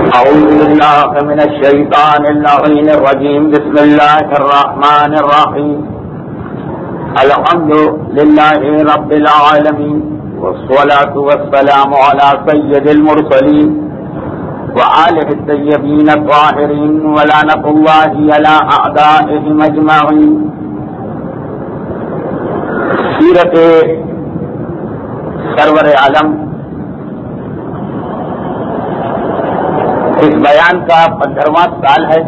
أعوذ بالله من الشيطان اللعين الرجيم. بسم الله الرحمن الرحيم. الحمد لله رب العالمين والصلاة والسلام على سيد المرسلين وآله الطيبين الطاهرين ولعنة الله على أعدائهم أجمعين. سیرت سرور عالم اس بیان کا 15واں سال ہے.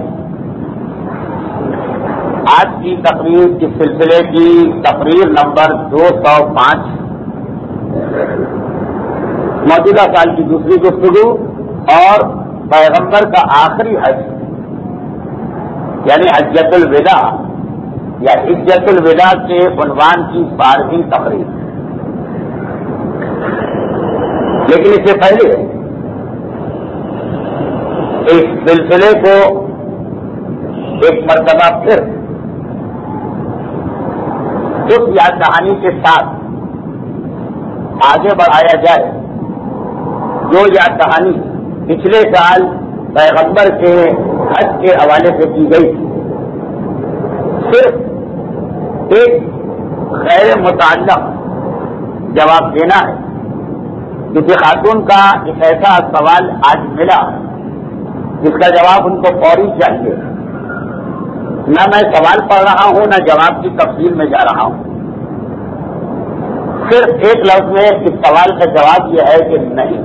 آج کی تقریر اس سلسلے کی تقریر نمبر 205. موجودہ سال کی دوسری گفتگو اور پیغمبر کا آخری حج یعنی حجۃ الوداع یا حجۃ الوداع کے عنوان کی 12ویں تقریر. لیکن اس سے پہلے اس سلسلے کو ایک مرتبہ پھر اس یاد دہانی کے ساتھ آگے بڑھایا جائے جو یاد دہانی پچھلے سال پیغمبر کے حج کے حوالے سے کی گئی تھی. صرف ایک غیر متعلق جواب دینا ہے. کسی خاتون کا ایک ایسا سوال آج ملا جس کا جواب ان کو فوری چاہیے. نہ میں سوال پڑھ رہا ہوں نہ جواب کی تفصیل میں جا رہا ہوں. صرف ایک لفظ میں اس سوال کا جواب یہ ہے کہ نہیں.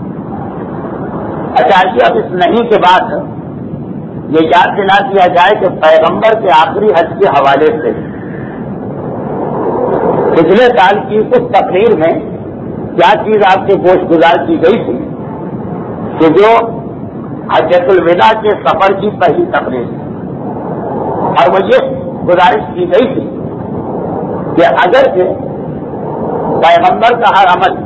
اچانک اب اس نہیں کے بعد یہ یاد دلا دیا جائے کہ پیغمبر کے آخری حج کے حوالے سے پچھلے سال کی اس تقریر میں کیا چیز آپ سے گوش گزار کی گئی تھی کہ جو حجۃ الوداع کے سفر کی پہلی تقریر ہے. اور وہ یہ گزارش کی گئی تھی کہ اگر کہ پیغمبر کا ہر عمل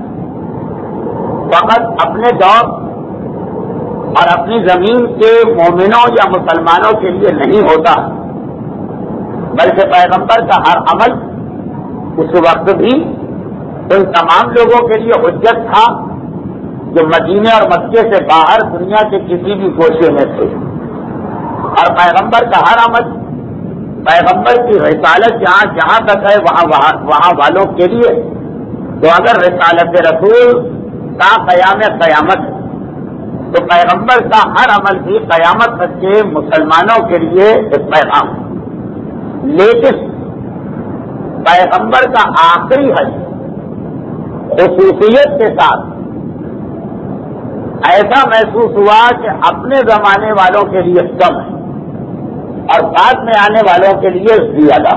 فقط اپنے دور اور اپنی زمین کے مومنوں یا مسلمانوں کے لیے نہیں ہوتا بلکہ پیغمبر کا ہر عمل اس وقت بھی ان تمام لوگوں کے لیے حجت تھا جو مدینے اور مکے سے باہر دنیا کے کسی بھی گوشے میں تھے. اور پیغمبر کا ہر عمل پیغمبر کی رسالت جہاں جہاں تک ہے وہاں والوں کے لیے. تو اگر رسالت رسول تا قیام قیامت تو پیغمبر کا ہر عمل بھی قیامت تک کے مسلمانوں کے لیے ایک پیغام. لیکن پیغمبر کا آخری حج خصوصیت کے ساتھ ایسا محسوس ہوا کہ اپنے زمانے والوں کے لیے کم ہے اور بعد میں آنے والوں کے لیے زیادہ.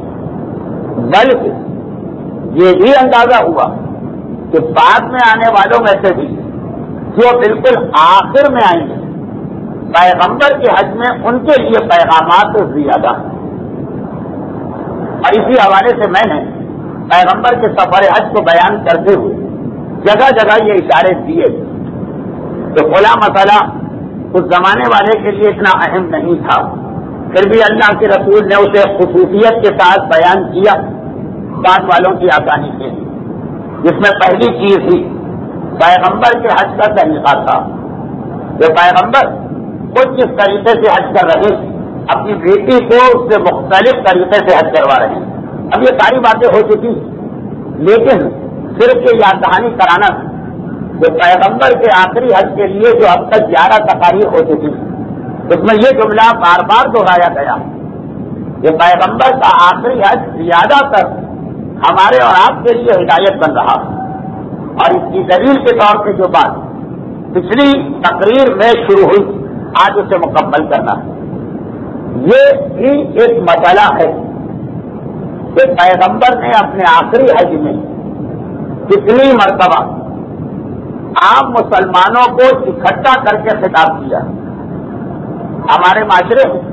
بلکہ یہ بھی اندازہ ہوا کہ بعد میں آنے والوں میں سے بھی جو بالکل آخر میں آئیں گے پیغمبر کے حج میں ان کے لیے پیغامات زیادہ ہیں. اور اسی حوالے سے میں نے پیغمبر کے سفر حج کو بیان کرتے ہوئے جگہ جگہ یہ اشارے دیے کہ فلاں مسئلہ اس زمانے والے کے لیے اتنا اہم نہیں تھا پھر بھی اللہ کے رسول نے اسے خصوصیت کے ساتھ بیان کیا بعد والوں کی آسانی کے لیے. جس میں پہلی چیز تھی پیغمبر کے حج کا طریقہ تھا. جو پیغمبر خود جس طریقے سے حج کر رہے اپنی بیٹی کو اس سے مختلف طریقے سے حج کروا رہے ہیں. اب یہ ساری باتیں ہو چکی لیکن صرف یہ یاد دہانی کرانا تھا کہ پیغمبر کے آخری حج کے لیے جو اب تک 11 تقاریر ہو چکی اس میں یہ جملہ بار بار دہرایا گیا کہ پیغمبر کا آخری حج زیادہ تر ہمارے اور آپ کے لیے ہدایت بن رہا. اور اس کی دلیل کے طور پہ جو بات پچھلی تقریر میں شروع ہوئی آج اسے مکمل کرنا ہے. یہ بھی ایک مسئلہ ہے کہ پیغمبر نے اپنے آخری حج میں کتنی مرتبہ عام مسلمانوں کو اکٹھا کر کے خطاب کیا. ہمارے معاشرے میں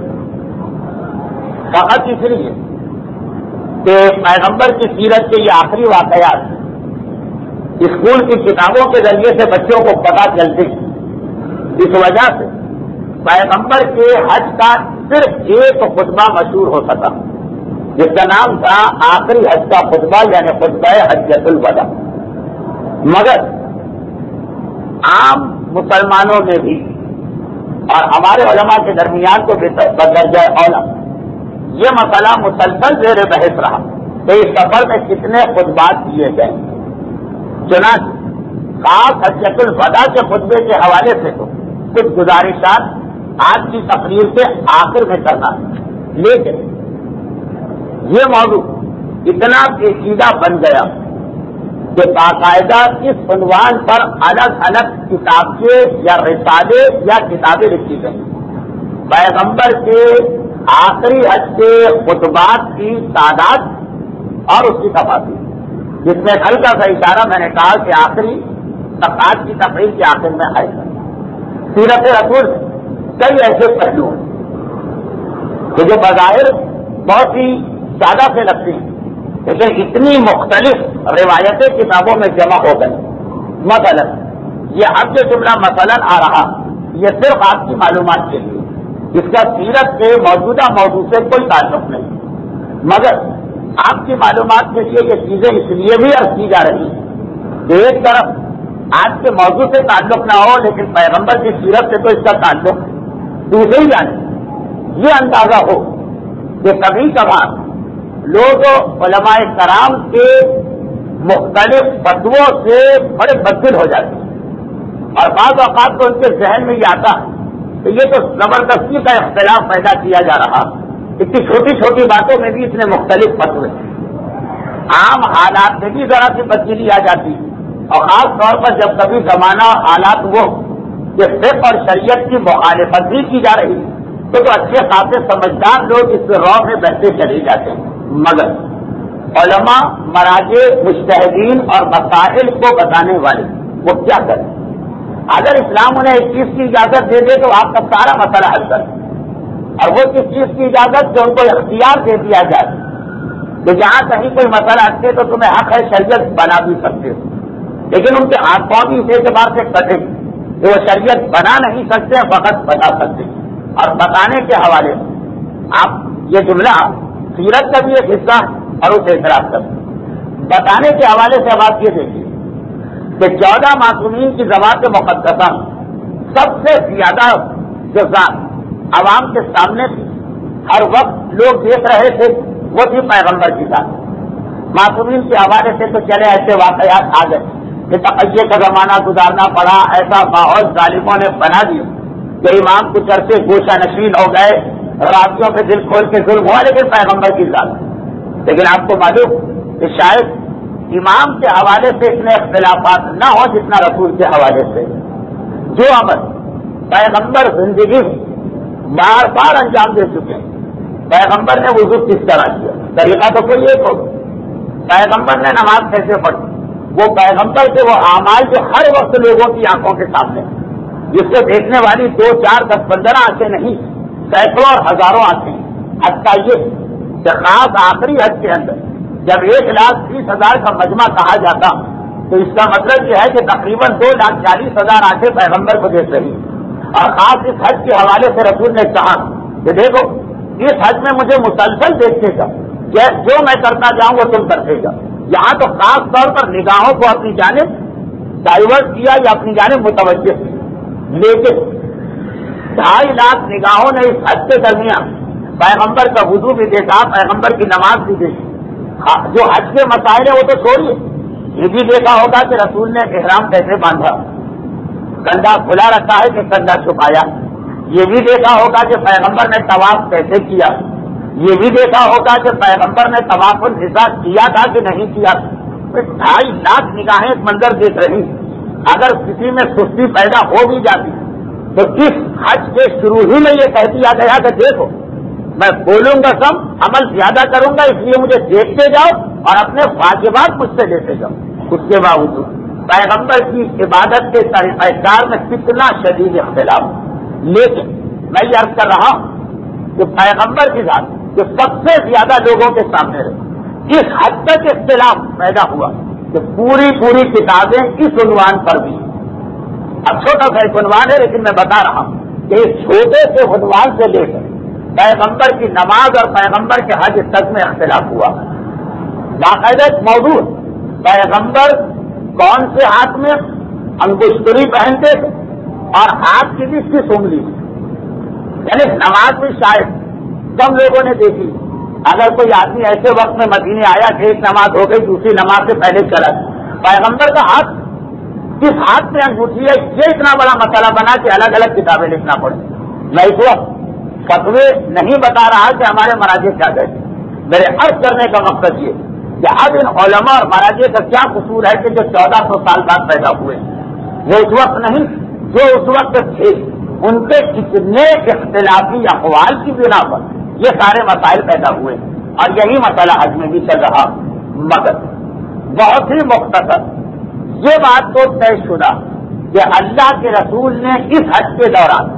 فقط اس لیے کہ پیغمبر کی سیرت کے یہ آخری واقعات اسکول کی کتابوں کے ذریعے سے بچوں کو پتہ چلتے ہیں. اس وجہ سے پیغمبر کے حج کا صرف ایک خطبہ مشہور ہو سکا جس کا نام تھا آخری حج کا خطبہ یعنی خطبہ حجۃ الوداع. مگر عام مسلمانوں میں بھی اور ہمارے علماء کے درمیان تو بدرجہ اولا یہ مسئلہ مسلسل زیر بحث رہا کہ اس سفر میں کتنے خطبات کیے گئے. چنانچہ خاص حجۃ الوداع کے خطبے کے حوالے سے تو کچھ گزارشات آج کی تقریر کے آخر میں کرنا، لیکن یہ موضوع اتنا پیچیدہ بن گیا کہ باقاعدہ اس عنوان پر الگ الگ کتابیں یا رسالے یا کتابیں لکھی گئی. پیغمبر کے آخری حج کے خطبات کی تعداد اور اس کی تفاصیل، جس میں ہلکا سا اشارہ میں نے کہا کہ آخری آج کی تقریر کے آخر میں آئے گا. سیرت رسول کئی ایسے پہلو ہیں کہ جو بظاہر بہت ہی زیادہ سے لگتی ہیں، لیکن اتنی مختلف روایتیں کتابوں میں جمع ہو گئی. مثلا یہ اب جو جملہ مثلا آ رہا یہ صرف آپ کی معلومات کے لیے، اس کا سیرت کے موجودہ موضوع سے کوئی تعلق نہیں، مگر آپ کی معلومات کے لیے یہ چیزیں اس لیے بھی عرض کی جا رہی ہیں کہ ایک طرف آج کے موضوع سے تعلق نہ ہو لیکن پیغمبر کی سیرت سے تو اس کا تعلق، دوسری جانب یہ اندازہ ہو کہ کبھی کبھار لوگ علماء کرام کے مختلف فتووں سے بڑے بددل ہو جاتے ہیں اور بعض اوقات تو ان کے ذہن میں یہ آتا کہ یہ تو زبردستی کا اختلاف پیدا کیا جا رہا، اتنی چھوٹی چھوٹی باتوں میں بھی اتنے مختلف فتوے، عام حالات میں بھی ذرا سی تبدیلی آ جاتی، اور خاص طور پر جب کبھی زمانہ اور حالات وہ کہ فقہ اور شریعت کی مخالفت بھی کی جا رہی تو اچھے خاصے سمجھدار لوگ اس راہ میں بہتے چلے جاتے ہیں. مگر علماء، مراجع، مجتہدین اور مسائل کو بتانے والے وہ کیا کریں؟ اگر اسلام انہیں ایک چیز کی اجازت دے دے تو آپ کا سارا مسئلہ حل کر، اور وہ کس چیز کی اجازت جو ان کو اختیار دے دیا جائے کہ جہاں کہیں کوئی مسئلہ اٹھے تو تمہیں حق ہے شریعت بنا بھی سکتے ہو، لیکن ان کے ہاتھ پاؤں بھی اس اعتبار سے کٹے کہ وہ شریعت بنا نہیں سکتے، فقط بتا سکتے. اور بتانے کے حوالے سے آپ یہ جملہ سیرت کا بھی ایک حصہ اور اسے اعتراف کر بتانے کے حوالے سے اب آپ یہ دیکھیے کہ 14 معصومین کی ذوات مقدسہ سب سے زیادہ جو ذات عوام کے سامنے تھی، ہر وقت لوگ دیکھ رہے تھے، وہ تھی پیغمبر کی ذات. معصومین کے حوالے سے تو چلے ایسے واقعات آ گئے کہ تقیے کا زمانہ گزارنا پڑا، ایسا ماحول ظالموں نے بنا دیا کہ امام کچھ عرصے گوشہ نشین ہو گئے، راتوں پہ دل کھول کے ظلم ہوا، لیکن پیغمبر کی ذات. لیکن آپ کو معلوم کہ شاید امام کے حوالے سے اتنے اختلافات نہ ہو جتنا رسول کے حوالے سے. جو عمل پیغمبر زندگی میں بار بار انجام دے چکے ہیں. پیغمبر نے وضو کس طرح کیا، طریقہ تو کوئی ایک ہوگا. پیغمبر نے نماز کیسے پڑھی، وہ پیغمبر کے وہ اعمال جو ہر وقت لوگوں کی آنکھوں کے سامنے، جس کو دیکھنے والی 2, 4, 10, 15 آنکھیں نہیں، سینکڑوں اور ہزاروں آنکھیں. حتیٰ یہ کہ خاص آخری حج کے اندر جب 1,30,000 کا مجمع کہا جاتا تو اس کا مطلب یہ ہے کہ تقریباً 2,40,000 آنکھیں پیغمبر کو دیکھ رہی. اور خاص اس حج کے حوالے سے رسول نے کہا کہ دیکھو اس حج میں مجھے مسلسل دیکھتے جاؤ، جو میں کرتا جاؤں وہ تم کرتے جاؤ. یہاں تو خاص طور پر نگاہوں کو اپنی جانب ڈائیورٹ کیا یا اپنی جانب متوجہ کی، لیکن 2.5 لاکھ نگاہوں نے اس حج کے درمیان پیغمبر کا وضو بھی دیکھا، پیغمبر کی نماز بھی دیکھی. جو حج کے مسائل ہیں وہ تو چھوڑیے، یہ بھی دیکھا ہوگا کہ رسول نے احرام کیسے باندھا، کندھا کھلا رکھا ہے کہ کندھا چھپایا. یہ بھی دیکھا ہوگا کہ پیغمبر نے طواف کیسے کیا. یہ بھی دیکھا ہوگا کہ پیغمبر نے طواف الفضا کیا تھا کہ نہیں کیا. 2.5 لاکھ نگاہیں ایک منظر دیکھ رہی. اگر کسی میں سستی پیدا ہو بھی جاتی تو اس حج کے شروع ہی میں یہ کہہ دیا گیا کہ دیکھو میں بولوں گا کم، عمل زیادہ کروں گا، اس لیے مجھے دیکھتے جاؤ اور اپنے واجبات مجھ سے لیتے جاؤ. اس کے باوجود پیغمبر کی عبادت کے طریقہ کار میں کتنا شدید اختلاف. لیکن میں یہ عرض کر رہا ہوں کہ پیغمبر کی ذات جو سب سے زیادہ لوگوں کے سامنے رہے، اس حد تک اختلاف پیدا ہوا کہ پوری کتابیں اس عنوان پر بھی، اب چھوٹا سا ایک عنوان ہے لیکن میں بتا رہا ہوں کہ اس چھوٹے سے عنوان سے لے کر پیغمبر کی نماز اور پیغمبر کے حج تک میں اختلاف ہوا. باقاعدہ ایک موضوع پیغمبر کون سے ہاتھ میں انگشتری پہنتے تھے اور ہاتھ کی بھی کس انگلی یعنی نماز بھی شاید کم لوگوں نے دیکھی. اگر کوئی آدمی ایسے وقت میں مدینے آیا کہ ایک نماز ہو گئی دوسری نماز سے پہلے چلا, پیغمبر کا ہاتھ کس ہاتھ میں انگوٹھی ہے, یہ اتنا بڑا مسئلہ بنا کہ الگ الگ کتابیں لکھنا پڑے. میں اس وقت فتوے نہیں بتا رہا کہ ہمارے مراجع کیا کہتے ہیں. میرے عرض کرنے کا مقصد یہ کہ اب ان علماء اور مراجع کا کیا قصور ہے کہ جو 1400 سال بعد پیدا ہوئے, وہ اس وقت نہیں جو اس وقت تھے, ان کے کتنے اختلافی اقوال کی بنا پر یہ سارے مسائل پیدا ہوئے, اور یہی مسئلہ حج میں بھی چل رہا. مگر بہت ہی مختصر یہ بات تو طے شدہ کہ اللہ کے رسول نے اس حج کے دوران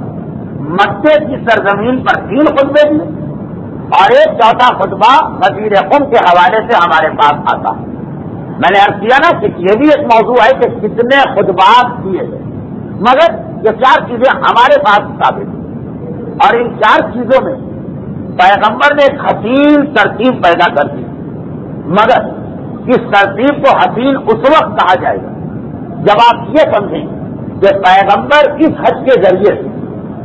مکے کی سرزمین پر 3 خطبے دیے, اور ایک چوتھا خطبہ غدیر قم کے حوالے سے ہمارے پاس آتا. میں نے عرض کیا نا کہ یہ بھی ایک موضوع ہے کہ کتنے خطبات دیے گئے, مگر یہ 4 چیزیں ہمارے پاس ثابت ہیں, اور ان 4 چیزوں میں پیغمبر نے ایک حسین ترتیب پیدا کر دی. مگر اس ترتیب کو حسین اس وقت کہا جائے گا جب آپ یہ سمجھیں کہ پیغمبر اس حج کے ذریعے سے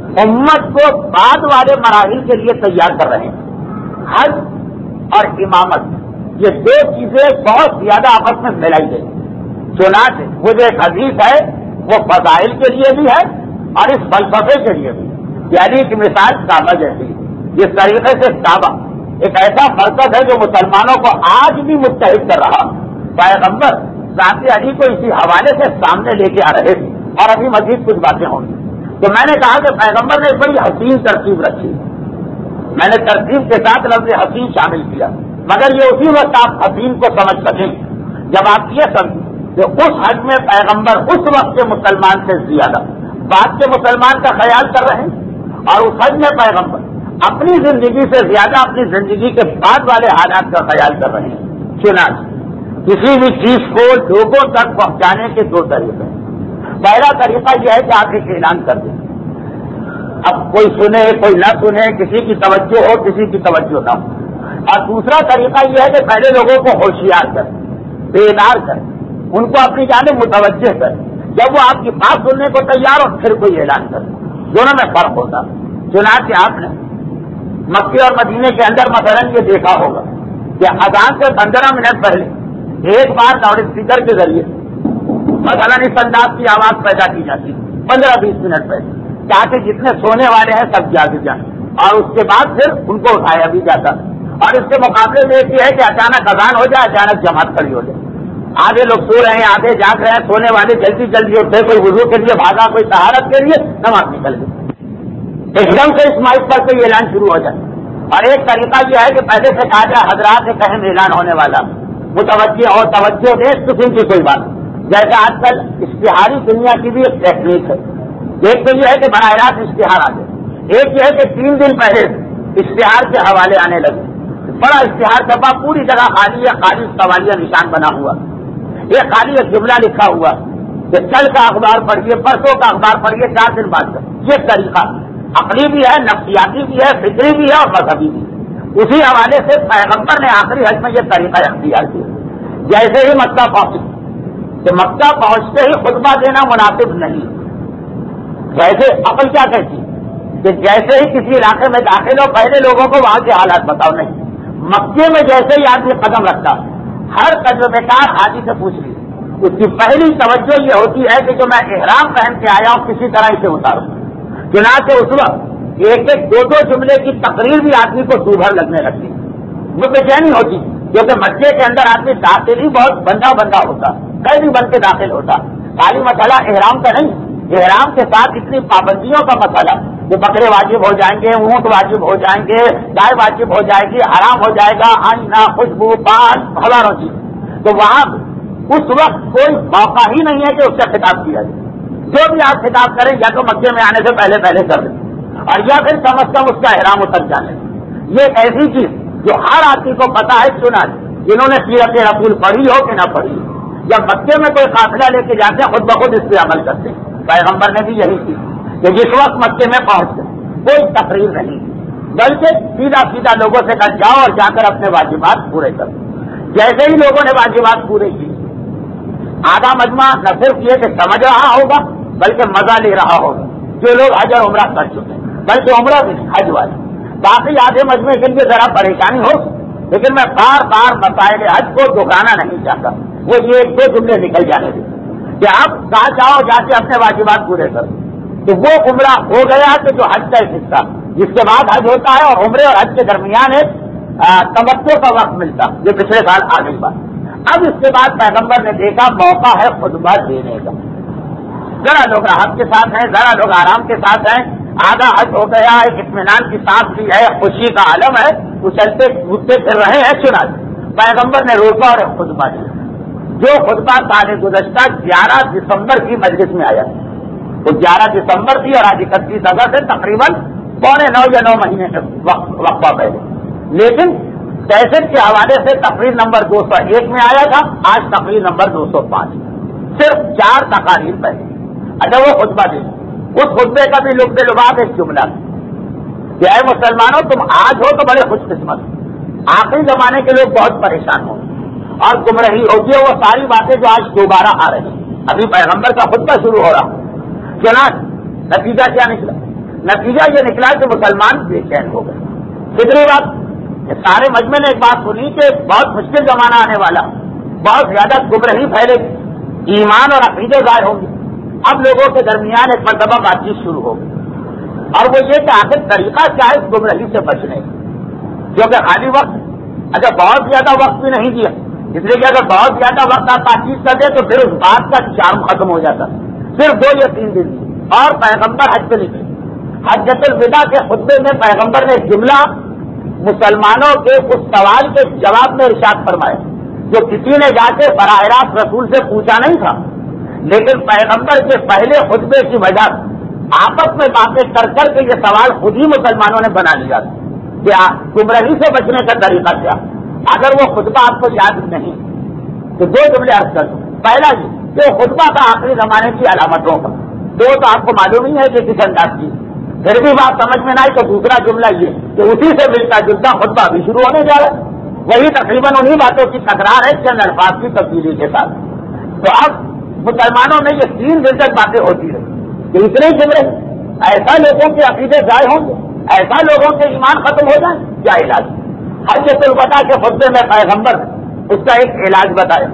امت کو بعد والے مراحل کے لیے تیار کر رہے ہیں. حج اور امامت یہ 2 چیزیں بہت زیادہ آپس میں ملائی گئی. چنانچہ وہ جو ایک حدیث ہے وہ فضائل کے لیے بھی ہے اور اس فلسفے کے لیے بھی. یعنی کہ مثال کعبہ جیسی, جس طریقے سے کعبہ ایک ایسا مرکز ہے جو مسلمانوں کو آج بھی متحد کر رہا. پیغمبر ذات علی کو اسی حوالے سے سامنے لے کے آ رہے تھے, اور ابھی مزید کچھ باتیں ہوں گی. تو میں نے کہا کہ پیغمبر نے ایک بڑی حسین ترتیب رکھی. میں نے ترتیب کے ساتھ لفظ حسین شامل کیا, مگر یہ اسی وقت آپ حسین کو سمجھ سکیں جب آپ یہ سمجھیں کہ اس حج میں پیغمبر اس وقت کے مسلمان سے زیادہ بعد کے مسلمان کا خیال کر رہے ہیں, اور اس حج میں پیغمبر اپنی زندگی سے زیادہ اپنی زندگی کے بعد والے حالات کا خیال کر رہے ہیں. چنانچہ کسی بھی چیز کو لوگوں تک پہنچانے کے 2 طریقے ہیں. پہلا طریقہ یہ ہے کہ آپ ایک اعلان کر دیں, اب کوئی سنے کوئی نہ سنے, کسی کی توجہ ہو کسی کی توجہ نہ ہو. اور دوسرا طریقہ یہ ہے کہ پہلے لوگوں کو ہوشیار کریں, بیدار کریں, ان کو اپنی جانب متوجہ کریں. جب وہ آپ کی بات سننے کو تیار ہو پھر کوئی اعلان کریں. دونوں میں فرق ہوتا. چنانچہ آپ نے مکے اور مدینے کے اندر مثلا یہ دیکھا ہوگا کہ اذان سے 15 منٹ پہلے ایک بار لاؤڈ اسپیکر کے ذریعے مثلا اس انداز کی آواز پیدا کی جاتی ہے 15-20 منٹ پہلے, تاکہ جتنے سونے والے ہیں سب جاگ جائیں, اور اس کے بعد پھر ان کو اٹھایا بھی جاتا. اور اس کے مقابلے میں ایک یہ ہے کہ اچانک اذان ہو جائے, اچانک جماعت کھڑی ہو جائے. آدھے لوگ سو رہے ہیں, آدھے جاگ رہے ہیں, سونے والے جلدی جلدی اٹھے, کوئی وضو کے لیے بھاگا, کوئی طہارت کے لیے, نماز نکل گئی. ایک دم سے اس مائک پر کوئی اعلان شروع ہو جائے. اور ایک طریقہ یہ ہے کہ پہلے سے کہا جائے حضرات ایک اہم اعلان ہونے والا, متوجہ اور توجہ دے, قسم کی کوئی بات. جیسے آج کل اشتہاری دنیا کی بھی ایک ٹیکنیک ہے. ایک تو یہ ہے کہ براہ راست اشتہار آ جائے, ایک یہ ہے کہ 3 دن پہلے اشتہار کے حوالے آنے لگے. بڑا اشتہار چھپا, پوری جگہ خالی ہے, خالی سوالیہ نشان بنا ہوا, یہ خالی ایک جملہ لکھا ہوا کہ کل کا اخبار پڑھیے, پرسوں کا اخبار پڑھیے, 4 دن بعد. یہ طریقہ عقلی بھی ہے, نفسیاتی بھی ہے, فطری بھی ہے اور مذہبی بھی ہے. اسی حوالے سے پیغمبر نے آخری حج میں یہ طریقہ اختیار کیا. جیسے ہی مکہ پہنچے کہ مکہ پہنچتے ہی خطبہ دینا مناسب نہیں. ویسے عقل کیا کہتی کہ جیسے ہی کسی علاقے میں داخل ہو پہلے لوگوں کو وہاں کے حالات بتاؤ. نہیں, مکے میں جیسے ہی آدمی قدم رکھتا ہر تجربے کار حاجی سے پوچھ لی, اس کی پہلی توجہ یہ ہوتی ہے کہ جو میں احرام پہن کے آیا ہوں کسی طرح اسے اتاروں. چنانچہ اس وقت 1-2 جملے کی تقریر بھی آدمی کو دوبھر لگنے لگتی, وہ بے چینی ہوتی, کیونکہ مکے کے اندر آدمی داخل ہی بہت بندہ ہوتا, قیدی بن کے داخل ہوتا. خالی مسئلہ احرام کا نہیں, احرام کے ساتھ اتنی پابندیوں کا مسئلہ کہ بکرے واجب ہو جائیں گے, اونٹ واجب ہو جائیں گے, گائے واجب ہو جائے گی, حرام ہو جائے گا, آئینہ, خوشبو, پان, ہزاروں چیز. تو وہاں اس وقت کوئی موقع ہی نہیں ہے کہ اس سے خطاب کیا جائے. جو بھی آپ خطاب کریں یا تو مکے میں آنے سے پہلے کر دیں, اور یا پھر کم از کم اس کا احرام اتر جانے. یہ ایک ایسی چیز جو ہر آدمی کو پتا ہے. سنا جنہوں نے سیرت رسول پڑھی ہو کہ نہ پڑھی ہو, جب مکے میں کوئی قافلہ لے کے جاتے ہیں خود بخود اس پہ عمل کرتے ہیں. پیغمبر نے بھی یہی کی کہ جس وقت مکے میں پہنچ گئے کوئی تقریر نہیں, بلکہ سیدھا لوگوں سے کہا جاؤ اور جا کر اپنے واجبات پورے کرو. جیسے ہی لوگوں نے واجبات پورے کی, آدھا مجمع نہ صرف یہ کہ سمجھ رہا ہوگا بلکہ مزہ لے رہا ہوگا جو لوگ حج اور عمرہ کر چکے ہیں. بلکہ عمرہ بھی حج والا. باقی آدھے مجمع کے لیے ذرا پریشانی ہو، لیکن میں بار بار مسائل حج کو دہرانا نہیں چاہتا. وہ یہ ایک دو جملے نکل جانے دیں کہ آپ کہاں چاہو جا کے اپنے واجبات پورے کرو. تو وہ عمرہ ہو گیا کہ جو حج کا ایک حصہ، جس کے بعد حج ہوتا ہے، اور عمرے اور حج کے درمیان ایک تمتع کا وقت ملتا، جو پچھلے سال آ گئی بات. اب اس کے بعد پیغمبر نے دیکھا موقع ہے خطبہ دینے کا. ذرا لوگ راحت کے ساتھ ہیں، ذرا لوگ آرام کے ساتھ ہیں، آدھا حج ہو گیا، ایک اطمینان کی سانس لی ہے، خوشی کا عالم ہے، وہ چلتے کودتے پھر رہے ہیں. چنا پیغمبر نے روکا اور ایک خطبہ دیا. جو خطبہ سال گزشتہ 11 دسمبر کی مجلس میں آیا، وہ 11 دسمبر تھی اور آج 31 اگست ہے، تقریباً 8.25 یا 9 مہینے کے وقفہ پہلے. لیکن کیسٹ کے حوالے سے تقریر نمبر 201 میں آیا تھا، آج تقریر نمبر 205. صرف 4 تقاریر پہلے. اچھا وہ خطبہ دے، اس خطبے کا بھی لب لباب ایک جملہ کہ اے مسلمانوں تم آج ہو تو بڑے خوش قسمت، آخری زمانے کے لوگ بہت پریشان ہوں اور گمراہی ہوتی ہے وہ ساری باتیں جو آج دوبارہ آ رہی ہیں. ابھی پیغمبر کا خطبہ شروع ہو رہا. چنانچہ نتیجہ کیا نکلا؟ نتیجہ یہ نکلا کہ مسلمان بے چین ہو گئے. کتنی بات سارے مجمع نے ایک بات سنی کہ بہت مشکل زمانہ آنے والا، بہت زیادہ گمراہی پھیلے گی، ایمان اور عقیدے ضائع ہوں گے. اب لوگوں کے درمیان ایک مرتبہ بات چیت شروع ہوگی، اور وہ یہ کہ آخر طریقہ کیا ہے اس گمراہی سے بچنے کا. کیونکہ خالی وقت اگر بہت زیادہ وقت بھی نہیں دیا، اس لیے کہ اگر بہت زیادہ وقت آپ بات چیت کر دیں تو پھر اس بات کا چارم ختم ہو جاتا. صرف 2 یا 3 دن اور پیغمبر حج پہ نکلے. حجۃ الوداع کے خطبے میں پیغمبر نے ایک جملہ مسلمانوں کے اس سوال کے جواب میں ارشاد فرمایا جو کسی نے جا کے براہ راست رسول سے پوچھا نہیں تھا، لیکن پیغمبر کے پہلے خطبے کی وجہ سے آپس میں باتیں کر کر کے یہ سوال خود ہی مسلمانوں نے بنا لیا کہ گمراہی سے بچنے کا طریقہ کیا. اگر وہ خطبہ آپ کو یاد نہیں تو 2 جملے عرض کر دوں. پہلا یہ کہ خطبہ کا آخری زمانے کی علامتوں کا 2 تو آپ کو معلوم ہی ہے کہ کس انداز کی، پھر بھی بات سمجھ میں نہ آئی تو دوسرا جملہ یہ کہ اسی سے ملتا جلتا خطبہ بھی شروع ہونے جا رہا ہے. وہی تقریباً انہی باتوں کی تکرار ہے چند الفاظ کی تبدیلی کے ساتھ. تو اب مسلمانوں میں یہ 3 دن تک باتیں ہوتی رہی کہ اتنے جملے ایسا لوگوں کے عقیدے ضائع ہوں گے، ایسا لوگوں کے ایمان ختم ہو جائیں، کیا علاج؟ حجۃ الوداع کے خطبے میں پیغمبر اس کا ایک علاج بتایا.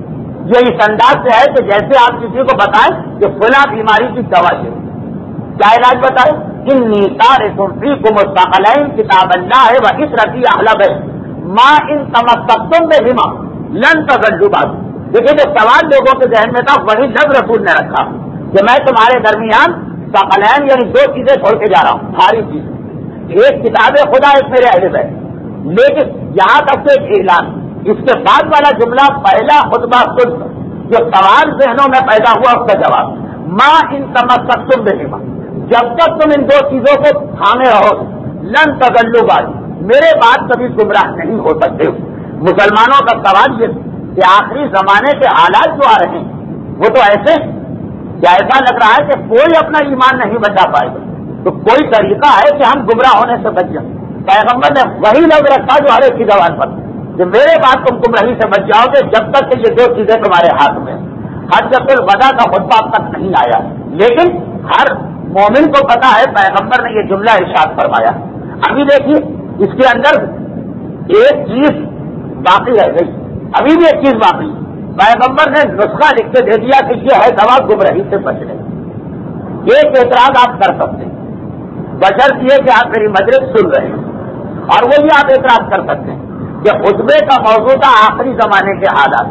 یہ اس انداز سے ہے کہ جیسے آپ کسی کو بتائیں کہ فلاں بیماری کی دوا ہے. کیا علاج بتائے؟ انی تارک فیکم الثقلین کتاب اللہ وعشرتی اہل بیت ما ان تمسکتم بہما لن تضلوا بعد. دیکھیے جو سوال لوگوں کے ذہن میں تھا وہی لفظ رسول نے رکھا کہ میں تمہارے درمیان ثقلین یعنی 2 چیزیں چھوڑ کے جا رہا ہوں، بھاری چیزیں. ایک کتاب خدا، ایک میرے اہل بیت. لیکن یہاں تک کہ ایک اعلان، اس کے بعد والا جملہ پہلا خطبہ خود جو سوال ذہنوں میں پیدا ہوا اس کا جواب ما ان تمسکتم بہما، جب تک تم ان 2 چیزوں کو تھامے رہو لن تضلوا بعد، میرے بعد کبھی گمراہ نہیں ہو سکتے. مسلمانوں کا سوال یہ کہ آخری زمانے کے حالات جو آ رہے ہیں وہ تو ایسے کیا ایسا لگ رہا ہے کہ کوئی اپنا ایمان نہیں بچا پائے گا، تو کوئی طریقہ ہے کہ ہم گمراہ ہونے سے بچ جائیں. پیغمبر نے وہی لفظ رکھا جو ہر ایک کی زبان پر کہ میرے بعد تم گمراہی سے بچ جاؤ گے جب تک کہ یہ 2 چیزیں تمہارے ہاتھ میں. حجۃ الوداع کا خطبہ اب تک نہیں آیا، لیکن ہر مومن کو پتا ہے پیغمبر نے یہ جملہ ارشاد فرمایا. ابھی دیکھیے اس کے اندر ایک چیز باقی رہ گئی، ابھی بھی ایک چیز باقی. پیغمبر نے نسخہ لکھ کے دے دیا کہ یہ ہے دوا گمراہی سے بچنے. ایک اعتراض آپ کر سکتے ہیں بشرط یہ کہ آپ میری مجلس سن رہے ہیں، اور وہی آپ اعتراض کر سکتے ہیں کہ خطبے کا موضوع تھا آخری زمانے کے حالات.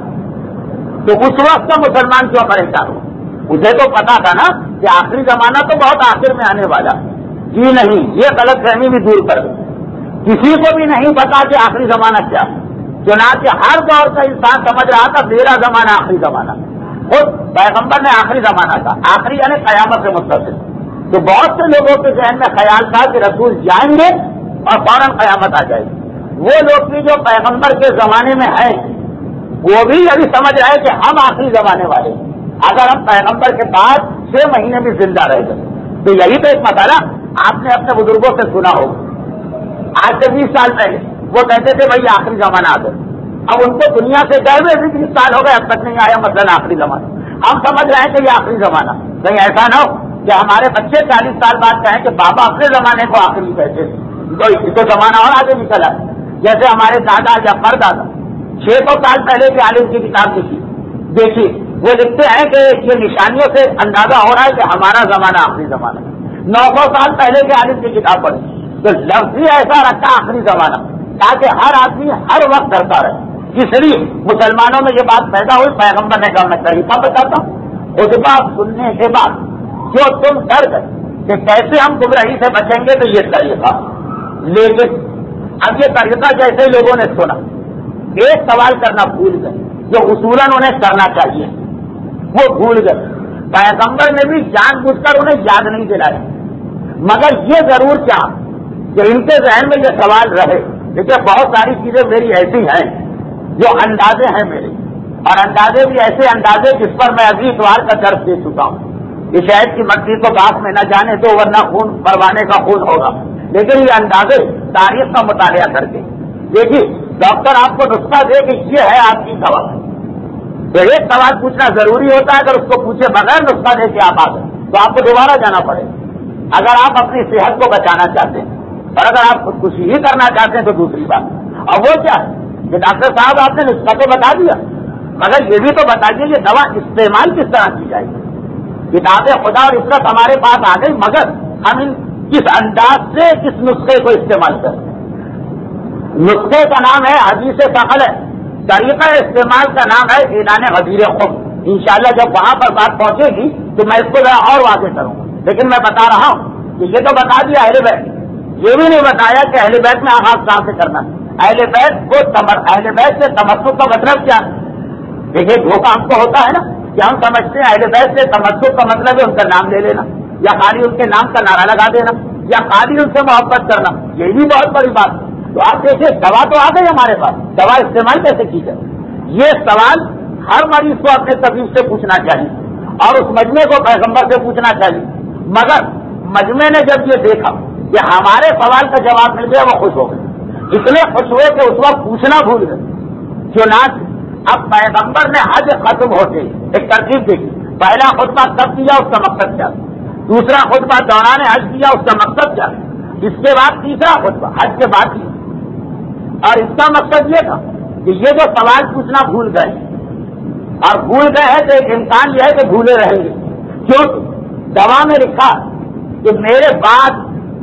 تو اس وقت کا مسلمان کیوں پریشان ہو؟ مجھے تو پتا تھا نا کہ آخری زمانہ تو بہت آخر میں آنے والا. جی نہیں، یہ غلط فہمی بھی دور کر دو. کسی کو بھی نہیں پتا کہ آخری زمانہ کیا. چنانچہ ہر دور کا انسان سمجھ رہا تھا میرا زمانہ آخری زمانہ. خود پیغمبر نے آخری زمانہ تھا، آخری یعنی قیامت سے متصل. تو بہت سے لوگوں کے ذہن میں خیال تھا کہ رسول جائیں گے اور فوراً قیامت آ جائے گی. وہ لوگ بھی جو پیغمبر کے زمانے میں ہیں وہ بھی ابھی سمجھ رہے ہیں کہ ہم آخری زمانے والے ہیں. اگر ہم پیغمبر کے بعد 6 مہینے بھی زندہ رہ گئے تو یہی تو ایک مسئلہ آپ نے اپنے بزرگوں سے سنا ہوگا. آج سے 20 سال پہلے وہ کہتے تھے بھائی آخری زمانہ آ گیا. اب ان کو دنیا سے گئے ہوئے بھی 20 سال ہو گئے اب تک نہیں آیا مثلاً آخری زمانہ. ہم سمجھ رہے ہیں کہ یہ آخری زمانہ. کہیں ایسا نہ ہو کہ ہمارے بچے 40 سال بعد کہیں کہ بابا اپنے زمانے کو آخری کہتے تھے، تو زمانہ اور آگے نکلا ہے. جیسے ہمارے دادا یا پردادا 600 سال پہلے کے عالم کی کتاب دیکھی وہ لکھتے ہیں کہ یہ نشانیوں سے اندازہ ہو رہا ہے کہ ہمارا زمانہ آخری زمانہ. 900 سال پہلے کے عالم کی کتاب پڑھی تو لفظ ہی ایسا رکھا آخری زمانہ تاکہ ہر آدمی ہر وقت ڈرتا رہے. اس لیے مسلمانوں میں یہ بات پیدا ہوئی. پیغمبر نے کہا میں طریقہ بتاتا ہوں. خطبہ سننے کے بعد جو تم ڈر گئے کہ کیسے ہم گمراہی سے بچیں گے تو یہ طریقہ. لیکن اب یہ طریقہ جیسے لوگوں نے سنا ایک سوال کرنا بھول گئے جو اصولاً انہیں کرنا چاہیے وہ بھول گئے. پیغمبر نے بھی جان بوجھ کر انہیں یاد نہیں دلایا مگر یہ ضرور چاہا کہ ان کے ذہن میں یہ سوال رہے. دیکھیے بہت ساری چیزیں میری ایسی ہیں جو اندازے ہیں میرے اور اندازے بھی ایسے اندازے جس پر میں ابھی اتوار کا درس دے چکا ہوں. یہ شہد کی مٹی کو باغ میں نہ جانے تو ورنہ خون پروانے کا خون ہوگا. لیکن یہ اندازے تاریخ کا مطالعہ کر کے دیکھیے ڈاکٹر آپ کو نسخہ دے کہ یہ ہے آپ کی دوا تو ایک سوال پوچھنا ضروری ہوتا ہے. اگر اس کو پوچھے بغیر نسخہ دے کے آپ آ گئے تو آپ کو دوبارہ جانا پڑے اگر آپ اپنی صحت کو بچانا چاہتے ہیں. اور اگر آپ خودکشی ہی کرنا چاہتے ہیں تو دوسری بات. اور وہ کیا ہے کہ ڈاکٹر صاحب آپ نے نسخہ تو بتا دیا مگر یہ بھی تو بتائیے کہ دوا استعمال کس طرح کی جائے گی. کتاب خدا اور عزت ہمارے پاس آ گئی مگر ہم کس انداز سے اس نسخے کو استعمال کریں. نسخے کا نام ہے حدیث ثقل ہے. طریقہ استعمال کا نام ہے اعلان غدیر خم. انشاءاللہ جب وہاں پر بات پہنچے گی تو میں اس کو ذرا اور واضح کروں گا. لیکن میں بتا رہا ہوں کہ یہ تو بتا دیا اہل بیت یہ بھی نہیں بتایا کہ اہل بیت میں آغاز کہاں سے کرنا ہے. اہل بیت سے تمسک کا مطلب کیا ہے. دیکھیے دھوکہ ہم کو ہوتا ہے نا کہ ہم سمجھتے ہیں اہل بیت سے تمسک کا مطلب ہے ان کا نام لے لینا یا خالی ان کے نام کا نعرہ لگا دینا یا خالی ان سے محبت کرنا. یہ بھی بہت بڑی بات ہے. تو آپ دیکھیے دوا تو آ گئی ہمارے پاس دوا استعمال کیسے کی جائے. یہ سوال ہر مریض کو اپنے طبیب سے پوچھنا چاہیے اور اس مجمع کو پیغمبر سے پوچھنا چاہیے. مگر مجمع نے جب یہ دیکھا کہ ہمارے سوال کا جواب مل گیا وہ خوش ہو گئے. اتنے خوش ہوئے کہ اس وقت پوچھنا بھول گئے. چنانچہ اب پیغمبر نے حج ختم ہوتے ایک ترتیب دیکھی. پہلا خطبہ کب کیا اس کا مقصد کیا, دوسرا خطبہ دوران حج کیا اس کا مقصد کیا, اس کے بعد تیسرا خطبہ حج کے بعد کیا. اور اس کا مقصد یہ تھا کہ یہ جو سوال پوچھنا بھول گئے اور بھول گئے ہیں تو ایک امکان یہ ہے کہ بھولے رہیں گے کیونکہ دوا میں لکھا کہ میرے بعد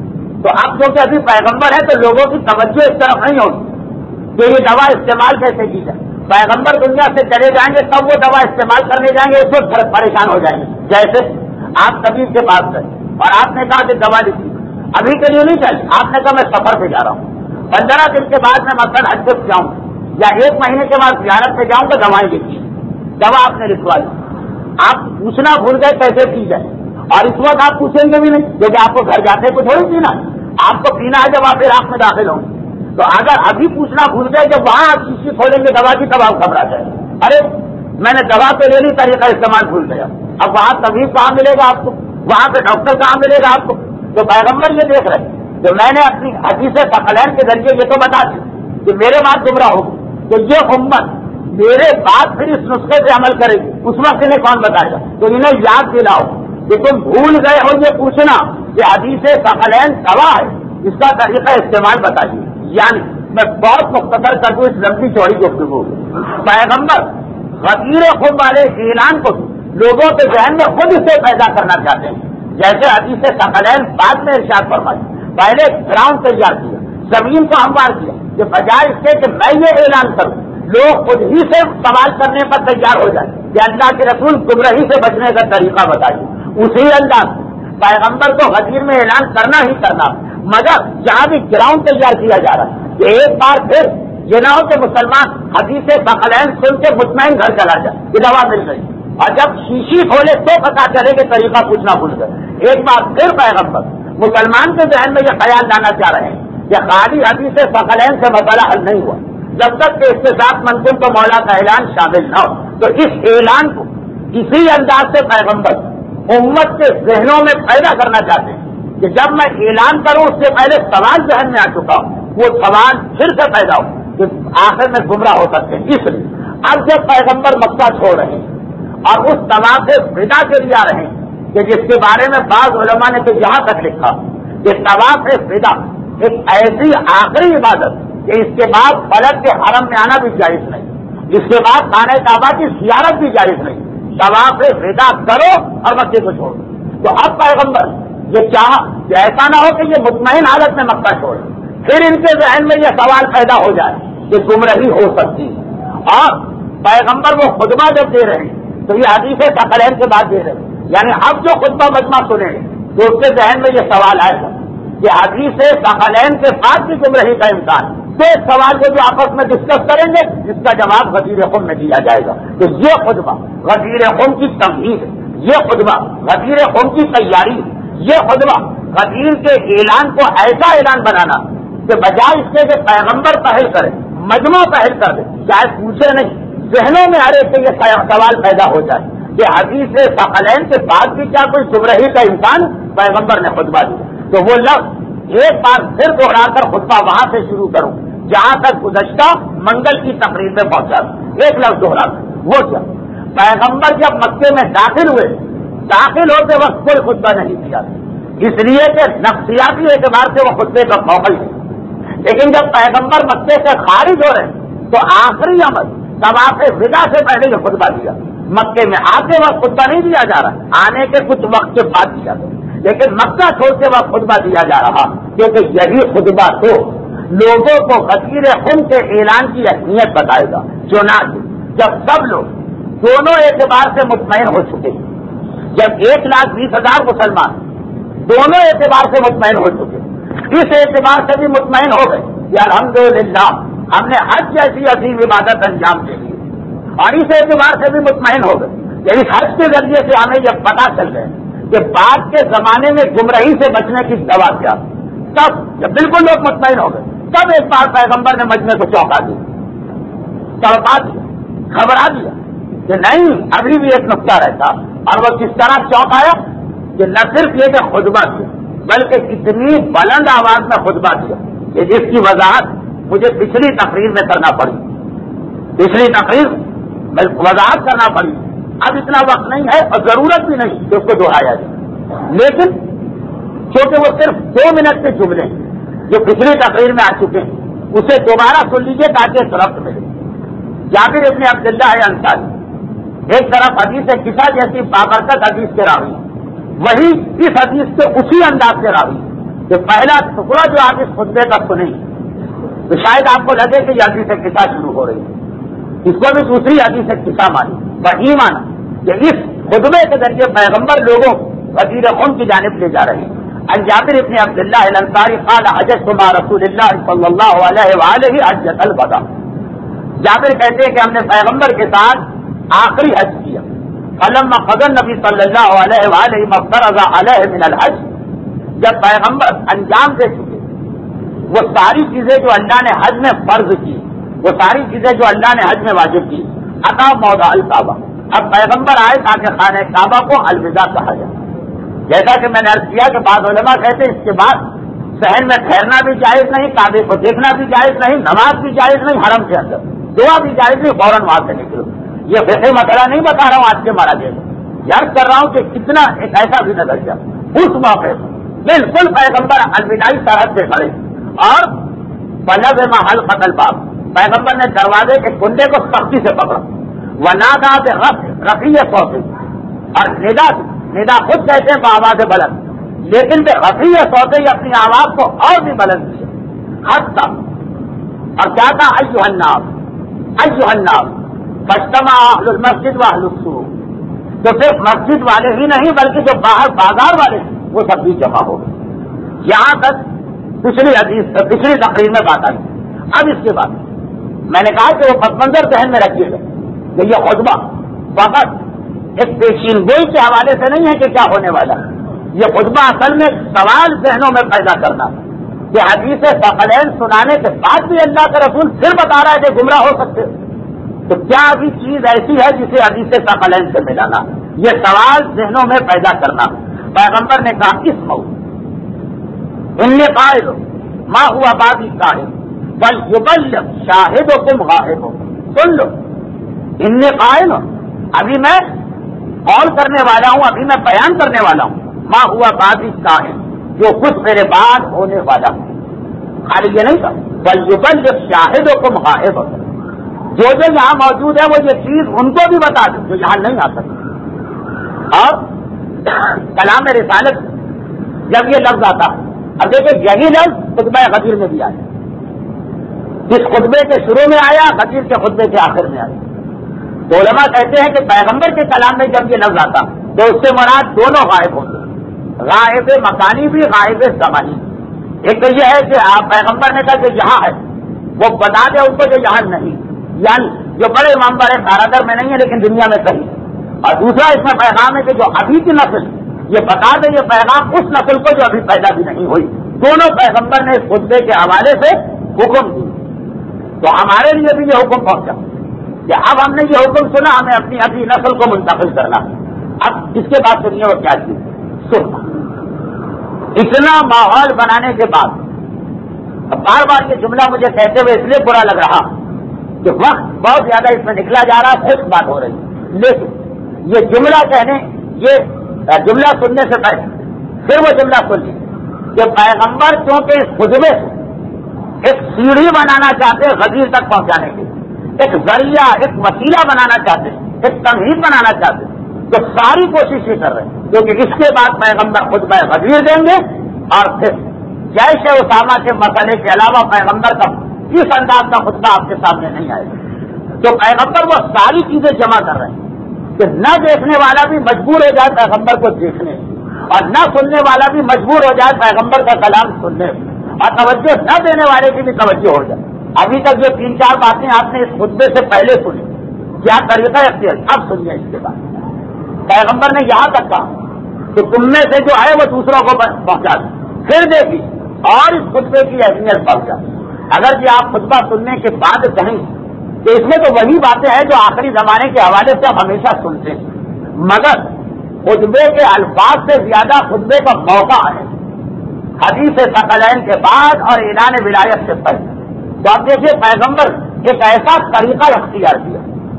تو اب جو کہ ابھی پیغمبر ہے تو لوگوں کی توجہ اس طرف نہیں ہوگی کہ یہ دوا استعمال کیسے کی جائے. پیغمبر دنیا سے چلے جائیں گے تب وہ دوا استعمال کرنے جائیں گے اس وقت پریشان ہو جائیں گے. جیسے آپ طبیب کے پاس گئے اور آپ نے کہا کہ دوا لکھی ابھی کے لیے نہیں چاہیے. آپ نے کہا میں سفر پہ جا رہا ہوں 15 دن کے بعد میں مثلاً حج پہ جاؤں یا 1 مہینے کے بعد زیارت پہ جاؤں تو دوائیں لکھی دوا آپ نے لکھوا لی. آپ پوچھنا بھول گئے کیسے پی جائے اور اس وقت آپ پوچھیں گے بھی نہیں کیونکہ آپ کو گھر جاتے کو تھوڑی پینا آپ کو پینا ہے جب آپ عراق میں داخل ہوں. تو اگر ابھی پوچھنا بھول گئے جب وہاں آپ شیشی کھولیں گے دوا کی تب آپ گھبرا جائیں. ارے میں نے دوا تو لے لی طریقہ استعمال بھول گیا. اب وہاں طبیب کہاں ملے گا آپ کو, وہاں پہ ڈاکٹر کہاں ملے گا آپ کو. تو پیغمبر یہ دیکھ رہے کہ میں نے اپنی حدیث ثقلین کے ذریعے یہ تو بتا دی کہ میرے بعد گمراہ ہوگی تو یہ امت میرے بعد پھر اس نسخے سے عمل کرے گی اس وقت انہیں کون بتائے گا. تو انہیں یاد دلاؤ کہ تم بھول گئے ہو یہ پوچھنا کہ حدیث ثقلین دوا ہے اس کا طریقہ استعمال بتائیے. یعنی میں بہت مختصر کر دوں اس لمبی چوڑی گفتگو. پیغمبر غدیر خم والے اعلان کو لوگوں کے ذہن میں خود اسے پیدا کرنا چاہتے ہیں. جیسے حدیث ثقلین بعد میں ارشاد فرمائی پہلے گراؤنڈ تیار کیا زمین کو ہموار کیا کہ بجائے اس کے کہ میں یہ اعلان کروں لوگ خود ہی سے سوال کرنے پر تیار ہو جائے کہ اللہ کے رسول گمراہی سے بچنے کا طریقہ بتائیے. اسی انداز پیغمبر کو غدیر میں اعلان کرنا ہی کرنا مگر جہاں بھی گراؤنڈ تیار کیا جا رہا ہے کہ ایک بار پھر یہ نہ ہو کہ مسلمان حدیث ثقلین سن کے مطمئن گھر چلا جائے کہ دوا مل گئی اور جب شیشی کھولے تو پتا چلے کہ طریقہ پوچھنا بھول گئے. ایک بار پھر پیغمبر مسلمان کے ذہن میں یہ خیال لانا چاہ رہے ہیں کہ خالی حدیث ثقلین سے مسئلہ حل نہیں ہوا جب تک کہ اس کے ساتھ منقول تو مولا کا اعلان شامل نہ ہو. تو اس اعلان کو اسی انداز سے پیغمبر امت کے ذہنوں میں پیدا کرنا چاہتے ہیں کہ جب میں اعلان کروں اس سے پہلے سوال ذہن میں آ چکا ہوں وہ سوال پھر سے پیدا ہو کہ آخر میں گمراہ ہو سکتے ہیں. اس لیے اب جب پیغمبر مکہ چھوڑ رہے ہیں اور اس طواف ودا کے لیے آ رہے ہیں کہ جس کے بارے میں بعض علماء نے تو یہاں تک لکھا کہ طواف ودا ایک ایسی آخری عبادت کہ اس کے بعد فلک کے حرم میں آنا بھی جائز نہیں، اس کے بعد خانہ کعبہ کی زیارت بھی جائز نہیں، طواف ودا کرو اور مکے کو چھوڑو۔ تو اب پیغمبر یہ چاہا کہ ایسا نہ ہو کہ یہ مطمئن حالت میں مکہ چھوڑے، پھر ان کے ذہن میں یہ سوال پیدا ہو جائے کہ گمراہی ہو سکتی ہے۔ اور پیغمبر وہ خطبہ جب دے رہے ہیں تو یہ حدیث ثقلین کے بعد دے رہے ہیں، یعنی اب جو خطبہ مجمع سنے تو اس کے ذہن میں یہ سوال آئے گا کہ حدیث ثقلین کے بعد کی گمراہی کا امکان، تو اس سوال کو جو آپس میں ڈسکس کریں گے اس کا جواب غدیر خم میں دیا جائے گا۔ تو یہ خطبہ غدیر خم کی تمہید ہے، یہ خطبہ غدیر خم کی تیاری، یہ خطبہ غدیر کے اعلان کو ایسا اعلان بنانا کہ بجائے اس کے کہ پیغمبر پہل کرے، مجمع پہل کر دے، چاہے پوچھے نہیں، ذہنوں میں ہر ایک سے یہ سوال پیدا ہو جائے کہ حدیث ثقلین کے بعد بھی کیا کوئی گمراہی کا امکان؟ پیغمبر نے خطبہ دیا۔ تو وہ لفظ ایک بار پھر دوہرا کر خطبہ وہاں سے شروع کروں جہاں تک گزشتہ منگل کی تقریر میں پہنچا، ایک لفظ دوہرا کر وہ کیا؟ پیغمبر جب مکے میں داخل ہوئے، داخل ہوتے وقت کوئی خطبہ نہیں دیا، اس لیے کہ نفسیاتی اعتبار سے وہ خطبے کا موقع ہے۔ لیکن جب پیغمبر مکے سے خارج ہو رہے تو آخری عمل طواف ودا سے پہلے یہ خطبہ دیا۔ مکے میں آتے وقت خطبہ نہیں دیا جا رہا، آنے کے کچھ وقت کے بعد دیا گیا، لیکن مکہ چھوڑتے وقت خطبہ دیا جا رہا، کیونکہ یہی خطبہ تو لوگوں کو غدیر خم کے اعلان کی اہمیت بتائے گا۔ چنانچہ جب سب لوگ دونوں اعتبار سے مطمئن ہو چکے، جب 1,20,000 مسلمان دونوں اعتبار سے مطمئن ہو چکے، اس اعتبار سے بھی مطمئن ہو گئے کہ الحمدللہ ہم نے حج جیسی عظیم عبادت انجام دے دی، اور اس اعتبار سے بھی مطمئن ہو گئے کہ اس حج کے ذریعے سے ہمیں یہ پتہ چل گیا کہ بعد کے زمانے میں گمراہی سے بچنے کی دوا کیا۔ تب جب بالکل لوگ مطمئن ہو گئے تب ایک بار پیغمبر نے مجمع کو چونکا دیا، تڑپا دیا، گھبرا دیا کہ نہیں ابھی بھی ایک نقطہ رہتا، اور وہ کس طرح چونکایا کہ نہ صرف یہ کہ خطبہ دیا بلکہ اتنی بلند آواز میں خطبہ دیا کہ جس کی وضاحت مجھے پچھلی تقریر میں کرنا پڑی، پچھلی تقریر میں وضاحت کرنا پڑی۔ اب اتنا وقت نہیں ہے اور ضرورت بھی نہیں کہ اس کو دہرایا جائے، لیکن کیونکہ وہ صرف 2 منٹ کے جملے جو پچھلی تقریر میں آ چکے ہیں اسے دوبارہ سن لیجیے تاکہ ایک ربط ملے۔ جابر ابن عبداللہ انصاری ایک طرف حدیث قصہ جیسی بابرکت حدیث کے راوی، وہی اس حدیث کے اسی انداز سے راوی کہ پہلا ٹکڑا جو آپ اس خطبے کا سنیں تو شاید آپ کو لگے کہ یہ حدیث قصہ شروع ہو رہی ہے، اس کو بھی دوسری حدیث قصہ مانی، وہی مانا کہ اس خطبے کے ذریعے پیغمبر لوگوں غدیر خم کی جانب لے جا رہے ہیں۔ عن جابر ابن عبداللہ الانصاری قال حججت مع رسول اللہ صلی اللہ علیہ وآلہ حجۃ الوداع۔ جابر کہتے ہیں کہ ہم نے پیغمبر کے ساتھ آخری حج کیا، فلما قضى النبی صلی اللہ علیہ وآلہ ما فرض علیہ من الحج، جب پیغمبر انجام دے چکے وہ ساری چیزیں جو اللہ نے حج میں فرض کی، وہ ساری چیزیں جو اللہ نے حج میں واجب کی، عطا موضع الکعبہ، اب پیغمبر آئے تاکہ خانہ کعبہ کو الوداع کہا جائے۔ جیسا کہ میں نے عرض کیا کہ بعض علماء کہتے ہیں اس کے بعد صحن میں ٹھہرنا بھی جائز نہیں، کعبے کو دیکھنا بھی جائز نہیں، نماز بھی جائز نہیں، حرم کے اندر دعا بھی جائز نہیں، فوراً وہاں سے نکلو۔ یہ فقہی مسئلہ نہیں بتا رہا ہوں آج کے مارا جیسے، یاد کر رہا ہوں کہ کتنا ایک ایسا بھی نظر گیا اس موقع بالکل پیغمبر الوداعی سرحد پہ کھڑے اور بلغ محل قتل باب، پیغمبر نے دروازے کے کنڈے کو سختی سے پکڑا، ونادا رفیع صوت، اور ندا خود کہتے ہیں بآواز بلند، لیکن بے رفیع صوت اپنی آواز کو اور بھی بلند کیا، حتی اور کیا تھا ایھا الناس فاجتمع اہل المسجد واہل السوق، تو صرف مسجد والے ہی نہیں بلکہ جو باہر بازار والے ہیں وہ سب بھی جمع ہو گئے۔ یہاں تک پچھلی تقریر میں بات آئی۔ اب اس کے بعد میں نے کہا کہ وہ پس منظر ذہن میں رکھیے گا کہ یہ خطبہ فقط ایک پیشین گوئی کے حوالے سے نہیں ہے کہ کیا ہونے والا ہے، یہ خطبہ اصل میں سوال ذہنوں میں پیدا کرنا کہ حدیث ثقلین سنانے کے بعد بھی اللہ کا رسول پھر بتا رہا ہے کہ گمراہ ہو سکتے، تو کیا ابھی چیز ایسی ہے جسے حدیث ثقلین سے ملانا، یہ سوال ذہنوں میں پیدا کرنا۔ پیغمبر نے کہا اس موضوع انی قائل ما ہوا بادی صاحب بل یبلغ شاہدکم غائب، سن لو انی قائل، ابھی میں قول کرنے والا ہوں، ابھی میں بیان کرنے والا ہوں، ما ہوا بعد الشاہد، جو کچھ میرے بعد ہونے والا ہوں. خالی یہ نہیں تھا، وَلْيُبَلِّغْ شَاهِدُكُمْ غَائِبَكُمْ، جو یہاں موجود ہے وہ یہ چیز ان کو بھی بتا دیں جو یہاں نہیں آ سکتے. اور کلام رسالت جب یہ لفظ آتا، اب دیکھیں یہی لفظ خطبہ غدیر میں بھی آیا، جس خطبے کے شروع میں آیا غدیر کے خطبے کے آخر میں آیا. تو علماء کہتے ہیں کہ پیغمبر کے کلام میں جب یہ لفظ آتا تو اس سے مراد دونوں غائب ہوتے، غائب مکانی بھی، غائب زمانی. ایک تو یہ ہے کہ آپ پیغمبر نے کہا کہ یہاں ہے، وہ بتا دے ان کو جو یہاں نہیں، یعنی جو بڑے امامبر ہے کارگر میں نہیں ہے لیکن دنیا میں کہیں. اور دوسرا اس میں پیغام ہے کہ جو ابھی کی نسل یہ بتا دے یہ پیغام اس نسل کو جو ابھی پیدا بھی نہیں ہوئی. دونوں پیغمبر نے اس خطبے کے حوالے سے حکم دی. تو ہمارے لیے بھی یہ حکم پہنچا کہ اب ہم نے یہ حکم سنا، ہمیں اپنی اگلی نسل کو منتقل کرنا. اب اس کے بعد سنیے وہ کیا چیز سننا. اتنا ماحول بنانے کے بعد اب بار بار یہ جملہ مجھے کہتے ہوئے اس لیے برا لگ رہا کہ وقت بہت زیادہ اس میں نکلا جا رہا، خود بات ہو رہی، لیکن یہ جملہ کہنے، یہ جملہ سننے سے پہلے پھر وہ جملہ سن لی کہ پیغمبر کیونکہ اس خطبے سے ایک سیڑھی بنانا چاہتے غدیر تک پہنچانے کے، ایک ذریعہ، ایک وسیلہ بنانا چاہتے، ایک تمہید بنانا چاہتے، تو ساری کوشش یہ کر رہے ہیں کیونکہ اس کے بعد پیغمبر خطبہ غدیر دیں گے اور پھر جیش اسامہ کے مسئلے کے علاوہ پیغمبر کا اس انداز کا خطبہ آپ کے سامنے نہیں آئے گا. تو پیغمبر وہ ساری چیزیں جمع کر رہے ہیں کہ نہ دیکھنے والا بھی مجبور ہو جائے پیغمبر کو دیکھنے، اور نہ سننے والا بھی مجبور ہو جائے پیغمبر کا کلام سننے، اور توجہ نہ دینے والے کی بھی توجہ ہو جائے. ابھی تک جو 3-4 باتیں آپ نے اس خطبے سے پہلے سنی، کیا طریقہ اختیار، اب سنیے. اس کے بعد پیغمبر نے یہاں تک کہا کہ تم میں سے جو ہے وہ دوسروں کو پہنچا دے. پھر دیکھی اور اس خطبے کی اہمیت بڑھ جائے. اگر کہ آپ خطبہ سننے کے بعد کہیں کہ اس میں تو وہی باتیں ہیں جو آخری زمانے کے حوالے سے ہم ہمیشہ سنتے ہیں، مگر خطبے کے الفاظ سے زیادہ خطبے کا موقع ہے حدیث ثقلین کے بعد اور اعلان ولایت سے پہلے. تو آپ دیکھیے پیغمبر ایک ایسا طریقہ اختیار کیا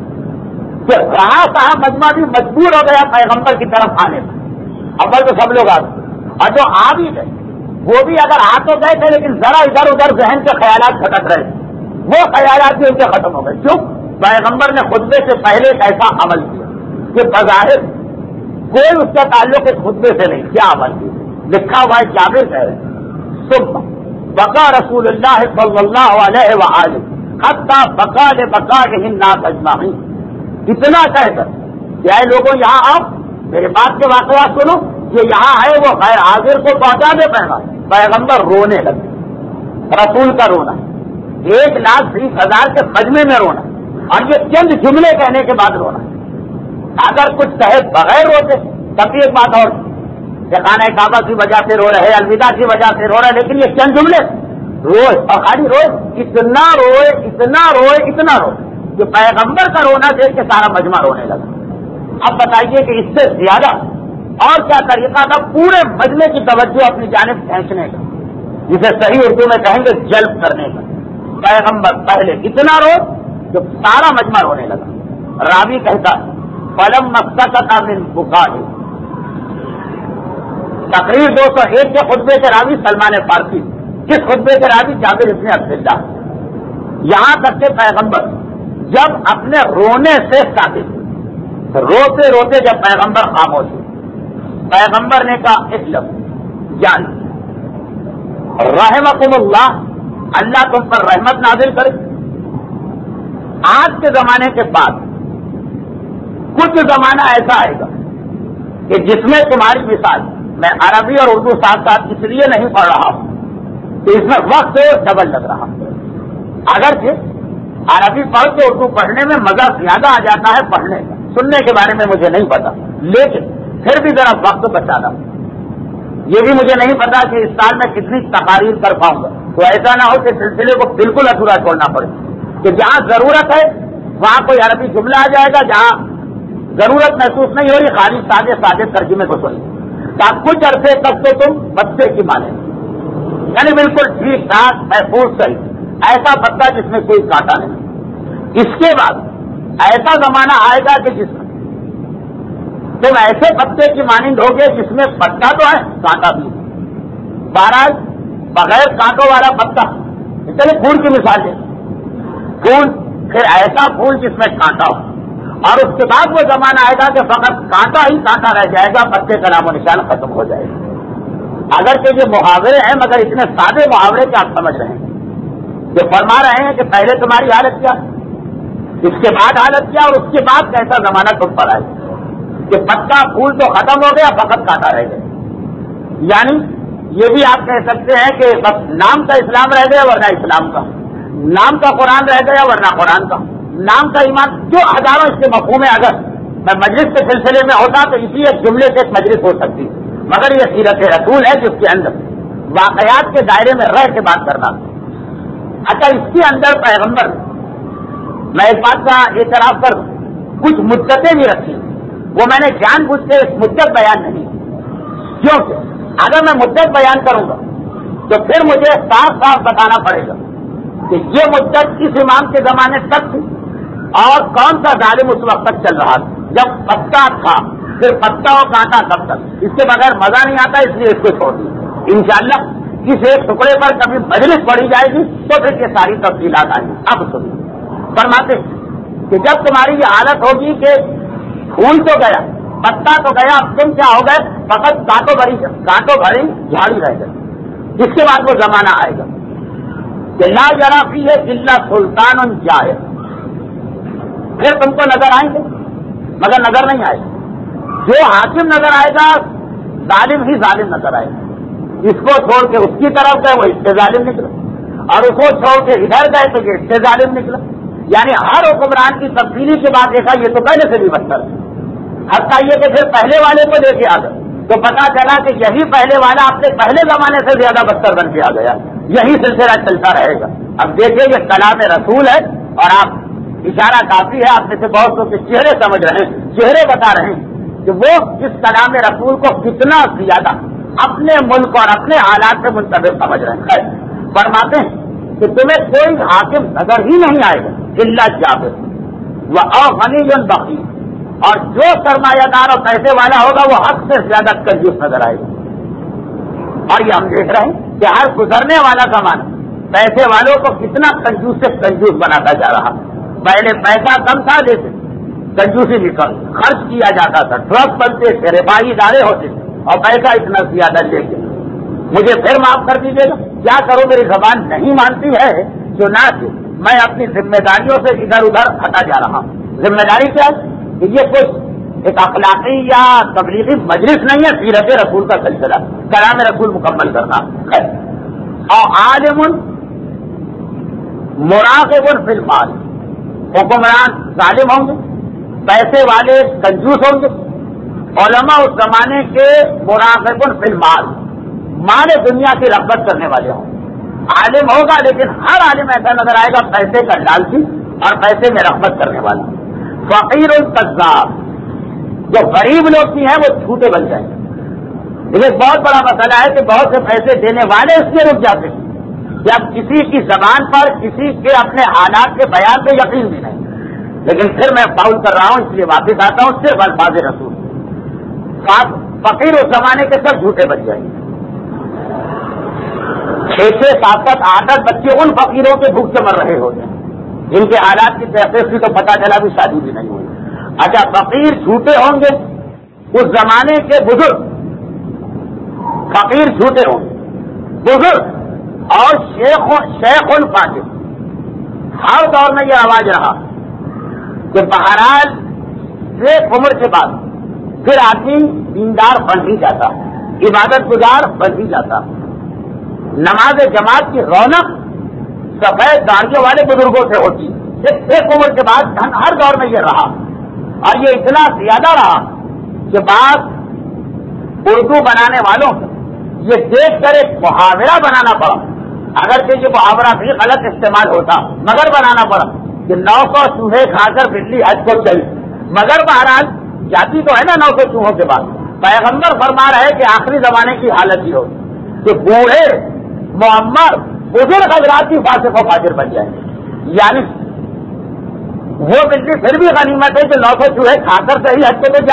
کہ رہا صاحب مجمع بھی مجبور ہو گیا پیغمبر کی طرف آنے پر. اول تو سب لوگ آ گئے، اور جو آ بھی گئے وہ بھی اگر آ تو گئے تھے لیکن ذرا ادھر ادھر ذہن کے خیالات کھٹک رہے تھے، وہ خیالات بھی ان کے ختم ہو گئے. کیوں؟ پیغمبر نے خطبے سے پہلے ایک ایسا عمل کیا کہ بظاہر کوئی اس کا تعلق اس خطبے سے نہیں. کیا عمل کیا؟ لکھا ہوا ہے جابر کہہ رہے صبح بقا رسول اللہ صلی اللہ علیہ وآلہ حتی بقا لبقا الناس اجمعین. اتنا کہہ کر کہ اے لوگوں یہاں آؤ، میرے بات کے واقعات سنو، یہ یہاں ہے وہ غیر حاضر کو پہنچا دے. پیغمبر رونے لگے. رسول کا رونا 1,20,000 کے خجمے میں رونا، اور یہ چند جملے کہنے کے بعد رونا. اگر کچھ کہے بغیر روتے تب بھی ایک بات اور کہ خانہ کعبہ کی وجہ سے رو رہے، الوداع کی وجہ سے رو رہے، لیکن یہ چند جملے روئے اور خالی روئے، اتنا روئے کہ پیغمبر کا رونا دیکھ کے سارا مجمع رونے لگا. اب بتائیے کہ اس سے زیادہ اور کیا طریقہ تھا پورے مجمع کی توجہ اپنی جانب کھینچنے کا، جسے صحیح اردو میں کہیں گے جلب کرنے کا. پیغمبر پہلے اتنا رو کہ سارا مجمع رونے لگا. راوی کہتا فلم مسکت من بکائے. تقریر 201 کے خطبے کے راوی سلمان فارسی، جس خطبے کے راوی جابر ابن عبداللہ. یہاں تک کہ پیغمبر جب اپنے رونے سے ساکت، روتے روتے جب پیغمبر خاموش ہوئے، پیغمبر نے کہا ایک لفظ یعنی رحمکم اللہ، اللہ تم پر رحمت نازل کرے. آج کے زمانے کے بعد کچھ زمانہ ایسا آئے گا کہ جس میں تمہاری مثال، میں عربی اور اردو ساتھ ساتھ اس لیے نہیں پڑھ رہا ہوں کہ اس میں وقت ڈبل لگ رہا. اگرچہ عربی پڑھ کے اردو پڑھنے میں مزہ زیادہ آ جاتا ہے پڑھنے کا، سننے کے بارے میں مجھے نہیں پتا، لیکن پھر بھی ذرا وقت بچانا. یہ بھی مجھے نہیں پتا کہ اس سال میں کتنی تقاریر کر پاؤں گا، تو ایسا نہ ہو کہ سلسلے کو بالکل ادھورا چھوڑنا پڑے. کہ جہاں ضرورت ہے وہاں کوئی عربی جملہ آ جائے گا، جہاں ضرورت محسوس نہیں ہو رہی خالی سادے ترجمے کو سنیے. کچھ عرصے تک تو تم بچے کی مانے، یعنی بالکل ٹھیک ٹھاک محفوظ صحیح، ایسا بچہ جس میں کوئی کانٹا نہیں. اس کے بعد ایسا زمانہ آئے گا کہ جس میں تم ایسے پتے کی مانند ہوگے جس میں پتا تو ہے کانٹا بھی. بہرحال بغیر کانٹوں والا پتا, چلیے پھول کی مثال ہے, پھول پھر ایسا پھول جس میں کانٹا ہو, اور اس کے بعد وہ زمانہ آئے گا کہ فقط کانٹا ہی کانٹا رہ جائے گا, پتے کا نام و نشان ختم ہو جائے گا. اگر کہ یہ محاورے ہیں مگر اتنے سادے محاورے کہ آپ سمجھ رہے ہیں. جو فرما رہے ہیں کہ پہلے تمہاری حالت کیا, اس کے بعد حالت کیا, اور اس کے بعد کیسا زمانہ تم پر آئے کہ پتا پھول تو ختم ہو گیا, فقط کانٹا رہ گیا. یعنی یہ بھی آپ کہہ سکتے ہیں کہ بس نام کا اسلام رہ گیا ورنہ اسلام کا, نام کا قرآن رہ گیا ورنہ قرآن کا, نام کا ایمان. جو ہزاروں اس کے مفہوم ہے, اگر میں مجلس کے سلسلے میں ہوتا تو اسی ایک جملے سے ایک مجلس ہو سکتی, مگر یہ سیرت رسول ہے جس کے اندر واقعات کے دائرے میں رہ کے بات کرنا. اچھا, اس کے اندر پیغمبر, میں ایک بات کا اعتراف کر, کچھ مدتیں بھی رکھی, وہ میں نے جان بوجھ کے مدت بیان نہیں, کیونکہ اگر میں مدت بیان کروں گا تو پھر مجھے صاف صاف بتانا پڑے گا کہ یہ مدت کس امام کے زمانے تک تھی اور کون سا ظالم اس وقت تک چل رہا تھا جب پتا تھا, پھر پتا اور کانٹا تب تک. اس کے بغیر مزہ نہیں آتا, اس لیے اس کو چھوڑ دی. انشاءاللہ اس ایک ٹکڑے پر کبھی مجلس پڑھی جائے گی تو پھر یہ ساری تفصیلات آئیں گی. اب سنیے, فرماتے کہ جب تمہاری یہ حالت ہوگی کہ پھول تو گیا, پتا تو گیا, اب تم کیا ہو گئے, فقط کانٹوں بھری جھاڑی رہ گئی. جس کے بعد وہ زمانہ آئے گا کہ لا یرا فیہ الا سلطان جائر. پھر تم کو نظر آئیں گے مگر نظر نہیں آئے گا. جو حاکم نظر آئے گا ظالم ہی ظالم نظر آئے گا. اس کو چھوڑ کے اس کی طرف گئے وہ اس سے ظالم نکلا, اور اس کو چھوڑ کے ادھر گئے تو یہ اس سے ظالم نکلا. یعنی ہر حکمران کی تبدیلی کے بعد دیکھا یہ تو پہلے سے بھی بدتر ہے. حتیٰ یہ کہ پھر پہلے والے کو لے کے آ گئے تو پتا چلا کہ یہی پہلے والا اپنے پہلے زمانے سے زیادہ بدتر بن کے آ گیا. یہی سلسلہ چلتا رہے گا. اب دیکھیے یہ کلام رسول ہے, اور آپ اشارہ کافی ہے, آپ میں سے بہت لوگ کے چہرے سمجھ رہے ہیں, چہرے بتا رہے ہیں کہ وہ اس کلام رسول کو کتنا زیادہ اپنے ملک اور اپنے حالات سے منتظر سمجھ رہے ہیں. فرماتے ہیں کہ تمہیں کوئی حاکم نظر ہی نہیں آئے گا الا جابر و غنی بخیل, اور جو سرمایہ دار اور پیسے والا ہوگا وہ حد سے زیادہ کنجوس نظر آئے گا. اور یہ ہم دیکھ رہے ہیں کہ ہر گزرنے والا زمانہ پیسے والوں کو کتنا کنجوس سے کنجوس بناتا جا رہا. پہلے پیسہ کم تھا, لیکن کنجوسی بھی کم, خرچ کیا جاتا تھا, ٹرک بنتے تھے, رفاہی ادارے ہوتے تھے, اور پیسہ اتنا زیادہ لے کے. مجھے پھر معاف کر دیجیے گا, کیا کروں, میری زبان نہیں مانتی ہے, چنانچہ میں اپنی ذمہ داریوں سے ادھر ادھر ہٹا جا رہا ہوں. ذمہ داری کیا ہے کہ یہ کچھ ایک اخلاقی یا تبلیغی مجلس نہیں ہے, سیرت رسول کا سلسلہ, کلام رسول مکمل کرنا ہے. اور عالم مراقب فی المال, حکمران ظالم ہوں گے, پیسے والے کنجوس ہوں گے, علماء اس زمانے کے مراقب فی المال, مال دنیا کی رغبت کرنے والے ہوں. عالم ہوگا لیکن ہر عالم ایسا نظر آئے گا پیسے کا لالچی اور پیسے میں رغبت کرنے والا. فقیر القذاب, جو غریب لوگ بھی ہیں وہ جھوٹے بن جائیں گے. لیکن بہت بڑا مسئلہ ہے کہ بہت سے پیسے دینے والے اس لیے رک جاتے ہیں کہ اب کسی کی زبان پر کسی کے اپنے حالات کے بیان پہ یقین بھی نہیں. لیکن پھر میں فاؤل کر رہا ہوں, اس لیے واپس آتا ہوں صرف الفاظ رسول. فقیر اس زمانے کے سب جھوٹے بن جائیں گے. 6 7 8 بچے ان فقیروں کے بھوک سے مر رہے ہوتے ہیں جن کے حالات کی تحقیق کی تو پتہ چلا بھی شادی بھی نہیں ہوئی. اچھا, فقیر جھوٹے ہوں گے, اس زمانے کے بزرگ فقیر جھوٹے ہوں گے, بزرگ اور شیخ الفاضل. ہر دور میں یہ رواج رہا کہ بہرحال ایک عمر کے بعد پھر آدمی دیندار بن ہی جاتا, عبادت گزار بن ہی جاتا. نماز جماعت کی رونق سفید داڑھیوں والے بزرگوں سے ہوتی. ایک عمر کے بعد ہر دور میں یہ رہا, اور یہ اتنا زیادہ رہا کہ بعض اردو بنانے والوں کو یہ دیکھ کر ایک محاورہ بنانا پڑا, اگرچہ یہ محاورہ بھی غلط استعمال ہوتا مگر بنانا پڑا کہ 900 چوہے کھا کر بجلی حج کو چلی. مگر بہرحال جاتی تو ہے نا 900 چوہوں کے بعد. پیغمبر فرما رہے کہ آخری زمانے کی حالت یہ ہوگی کہ بوڑھے معمر بزرگ حضرات کی فاسق و فاجر بن جائیں گے. یعنی وہ بجلی پھر بھی غنیمت ہے کہ 900 چوہے کھا کر صحیح حج کو تو جائے,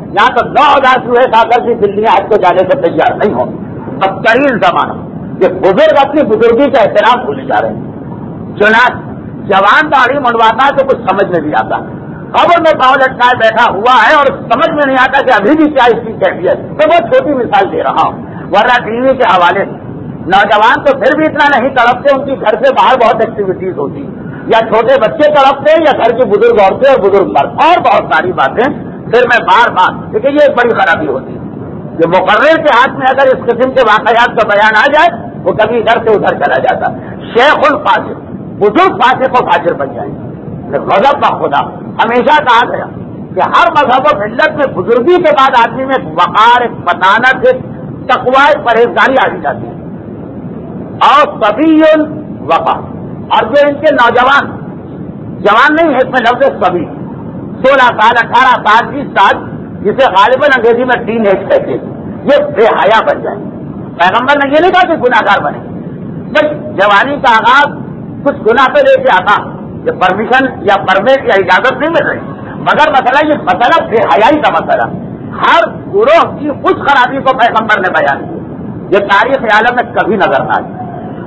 یہاں تو 9,000 چوہے کھا کر بھی بلیاں حج کو جانے کو تیار نہیں ہوں. بدترین زمانہ. یہ بزرگ اپنی بزرگی کا احترام بھولے جا رہے ہیں. چنانچہ جوان داڑھی منڈواتا ہے تو کچھ سمجھ میں نہیں آتا, خبر میں پاؤں لٹکائے بیٹھا ہوا ہے اور سمجھ میں نہیں آتا کہ ابھی بھی کیا اس کی کیفیت. تو بہت چھوٹی مثال دے رہا ہوں, ورنہ ٹی وی کے حوالے سے نوجوان تو پھر بھی اتنا نہیں تڑپتے, ان کی گھر سے باہر بہت ایکٹیویٹیز ہوتی, یا چھوٹے بچے تڑپتے یا گھر کی بزرگ عورتیں اور بزرگ مرد اور بہت ساری باتیں. پھر میں بار بار, لیکن یہ ایک بڑی خرابی ہوتی ہے کہ مقرر کے ہاتھ میں اگر اس قسم کے واقعات کا بیان آ جائے وہ کبھی ادھر سے ادھر چلا جاتا. شیخ الفاضل, بزرگ فاسق و فاجر بن جائیں گے. غضب کا خدا, ہمیشہ کہا گیا کہ ہر مذہب و ملت میں بزرگی کے بعد آدمی میں وقار, ایک متانت, ایک تقوی, ایک پرہیزگاری آ جاتی ہے. اور سبھی وقا, اور جو ان کے نوجوان, جوان نہیں ہے اس میں لفظ سبھی, 16 سال 18 سال 20 سال, جسے غالباً انگریزی میں ٹین ایج کہتے ہیں, یہ بے حیا بن جائیں. پیغمبر نے یہ نہیں کہا کہ گناہ گار بنے, بس جوانی کا آغاز کچھ گناہ پہ لے کے آتا, یہ پرمیشن یا پرمیٹ یا اجازت نہیں مل رہی, مگر مسئلہ یہ مسئلہ بے حیائی کا مسئلہ. ہر گروہ کی کچھ خرابی کو پیغمبر نے بیان کیا, یہ تاریخ عالم میں کبھی نظر نہ آئی.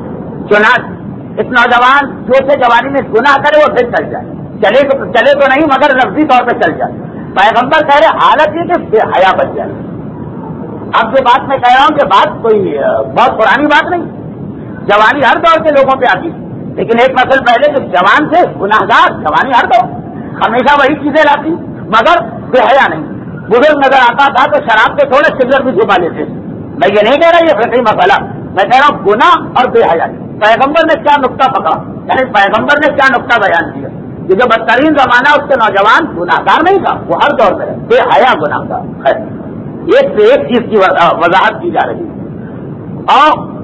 چنانچہ اس نوجوان جو سے جوانی میں گناہ کرے وہ پھر چل جائے, چلے تو نہیں مگر لفظی طور پہ چل جائے. پیغمبر کہہ رہے حالت یہ کہ بے حیا بن جائے. اب جو بات میں کہہ رہا ہوں کہ بات کوئی بہت پرانی بات نہیں, جوانی ہر دور کے لوگوں پہ آتی, لیکن ایک نسل پہلے جو جوان تھے گناہگار, جوانی ہر دور ہمیشہ وہی چیزیں لاتی مگر بے حیا نہیں. بزرگ نظر آتا تھا تو شراب کے تھوڑے سگریٹ بھی چھپا لیتے. میں یہ نہیں کہہ رہا یہ فقہی مسئلہ, میں کہہ رہا ہوں گناہ اور بے حیائی. پیغمبر نے کیا نقطہ پکڑا, یعنی پیغمبر نے کیا نقطہ بیان کیا کہ جو بدترین زمانہ اس کے نوجوان گناہگار نہیں تھا, وہ ہر دور میں ہے بے حیا گناہگار ہے. ایک سے ایک چیز کی وضاحت کی جا رہی ہے.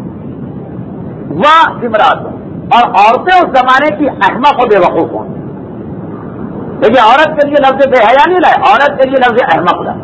اور وہ امراض, اور عورتیں اس زمانے کی احمق و بے وقوف ہوں. دیکھیے عورت کے لیے لفظ بے حیا نہیں لائے, عورت کے لیے لفظ احمق لائے,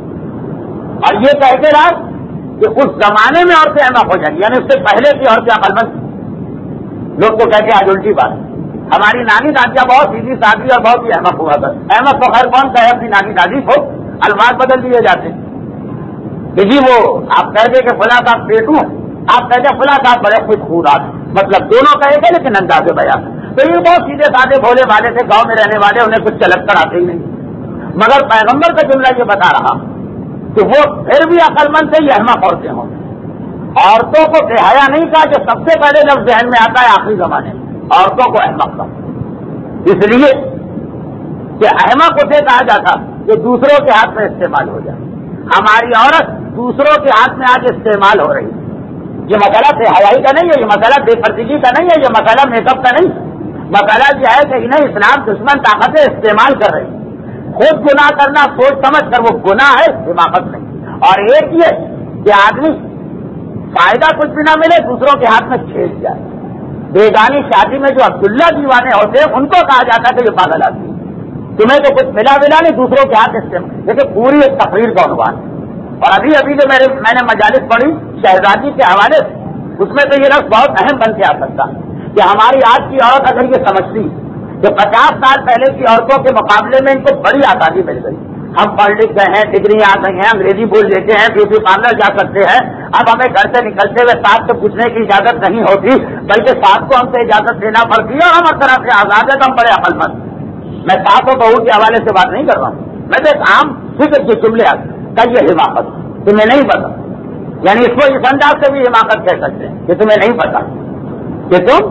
اور یہ کہہ کے رہا کہ اس زمانے میں عورتیں احمق ہو جائیں گی, یعنی اس سے پہلے کی عورتیں عقل مند. لوگ تو کہتے ہیں آج الٹی بات, ہماری نانی دادیاں بہت سیدھی سادی اور بہت ہی احمق ہوا کر. احمق تو خیر کون کہے اپنی نانی دادی کو, الفاظ بدل دیے جاتے کہ جی وہ آپ کہہ دیں کہ فلاں صاحب پیٹو, آپ کہتے ہیں فلاں صاحب بڑے خوش خورات, مطلب دونوں کہے گے لیکن انداز بیان. تو یہ بہت سیدھے سادے بھولے والے تھے, گاؤں میں رہنے والے, انہیں کچھ چلک کر آتے ہی نہیں. مگر پیغمبر کا جملہ یہ بتا رہا کہ وہ پھر بھی عقل مند سے یہ احمق عورتیں ہوں. عورتوں کو بے حیا نہیں کہا, جو سب سے پہلے لفظ ذہن میں آتا ہے آخری زمانے میں, عورتوں کو احمق کہا. اس لیے کہ احمق اسے کہا جاتا جو دوسروں کے ہاتھ میں استعمال ہو جائے. ہماری عورت دوسروں کے ہاتھ میں آج استعمال ہو رہی ہے. یہ مسئلہ بے حیائی کا نہیں ہے, یہ مسئلہ بے پردگی کا نہیں ہے, یہ مسئلہ میک اپ کا نہیں. مسئلہ یہ ہے کہ انہیں اسلام دشمن طاقتیں استعمال کر رہی ہیں. خود گناہ کرنا سوچ سمجھ کر وہ گناہ ہے, حماقت نہیں. اور ایک یہ کہ آدمی فائدہ کچھ بھی نہ ملے دوسروں کے ہاتھ میں چھیڑ جائے. بیگانی شادی میں جو عبداللہ دیوانے ہوتے ہیں ان کو کہا جاتا ہے کہ یہ پاگل آدمی, تمہیں تو کچھ ملا نہیں دوسروں کے ہاتھ استعمال. دیکھیں پوری ایک تقریر کا عنوان. اور ابھی جو میں نے مجالس پڑھی شہزادی کے حوالے سے, اس میں تو یہ لفظ بہت اہم بن کے آ سکتا کہ ہماری آج کی عورت اگر یہ سمجھتی کہ 50 سال پہلے کی عورتوں کے مقابلے میں ان کو بڑی آزادی مل گئی, ہم پڑھ لکھ گئے ہیں, ڈگری آ گئی ہیں, انگریزی بول لیتے ہیں, بیوٹی پارلر جا سکتے ہیں, اب ہمیں گھر سے نکلتے ہوئے ساتھ سے پوچھنے کی اجازت نہیں ہوتی بلکہ ساتھ کو ہم سے اجازت دینا پڑتی ہے, اور ہم ہر طرح سے آزاد ہے, تو ہم بڑے عقل مند. میں ساتھ و بہو کے حوالے سے بات نہیں کر رہا ہوں, میں تو ایک عام فکر کے جملے کا یہ حماقت تمہیں نہیں پتا, یعنی اس کو اس انداز سے بھی حماقت کہہ سکتے ہیں کہ تمہیں نہیں پتا کہ تم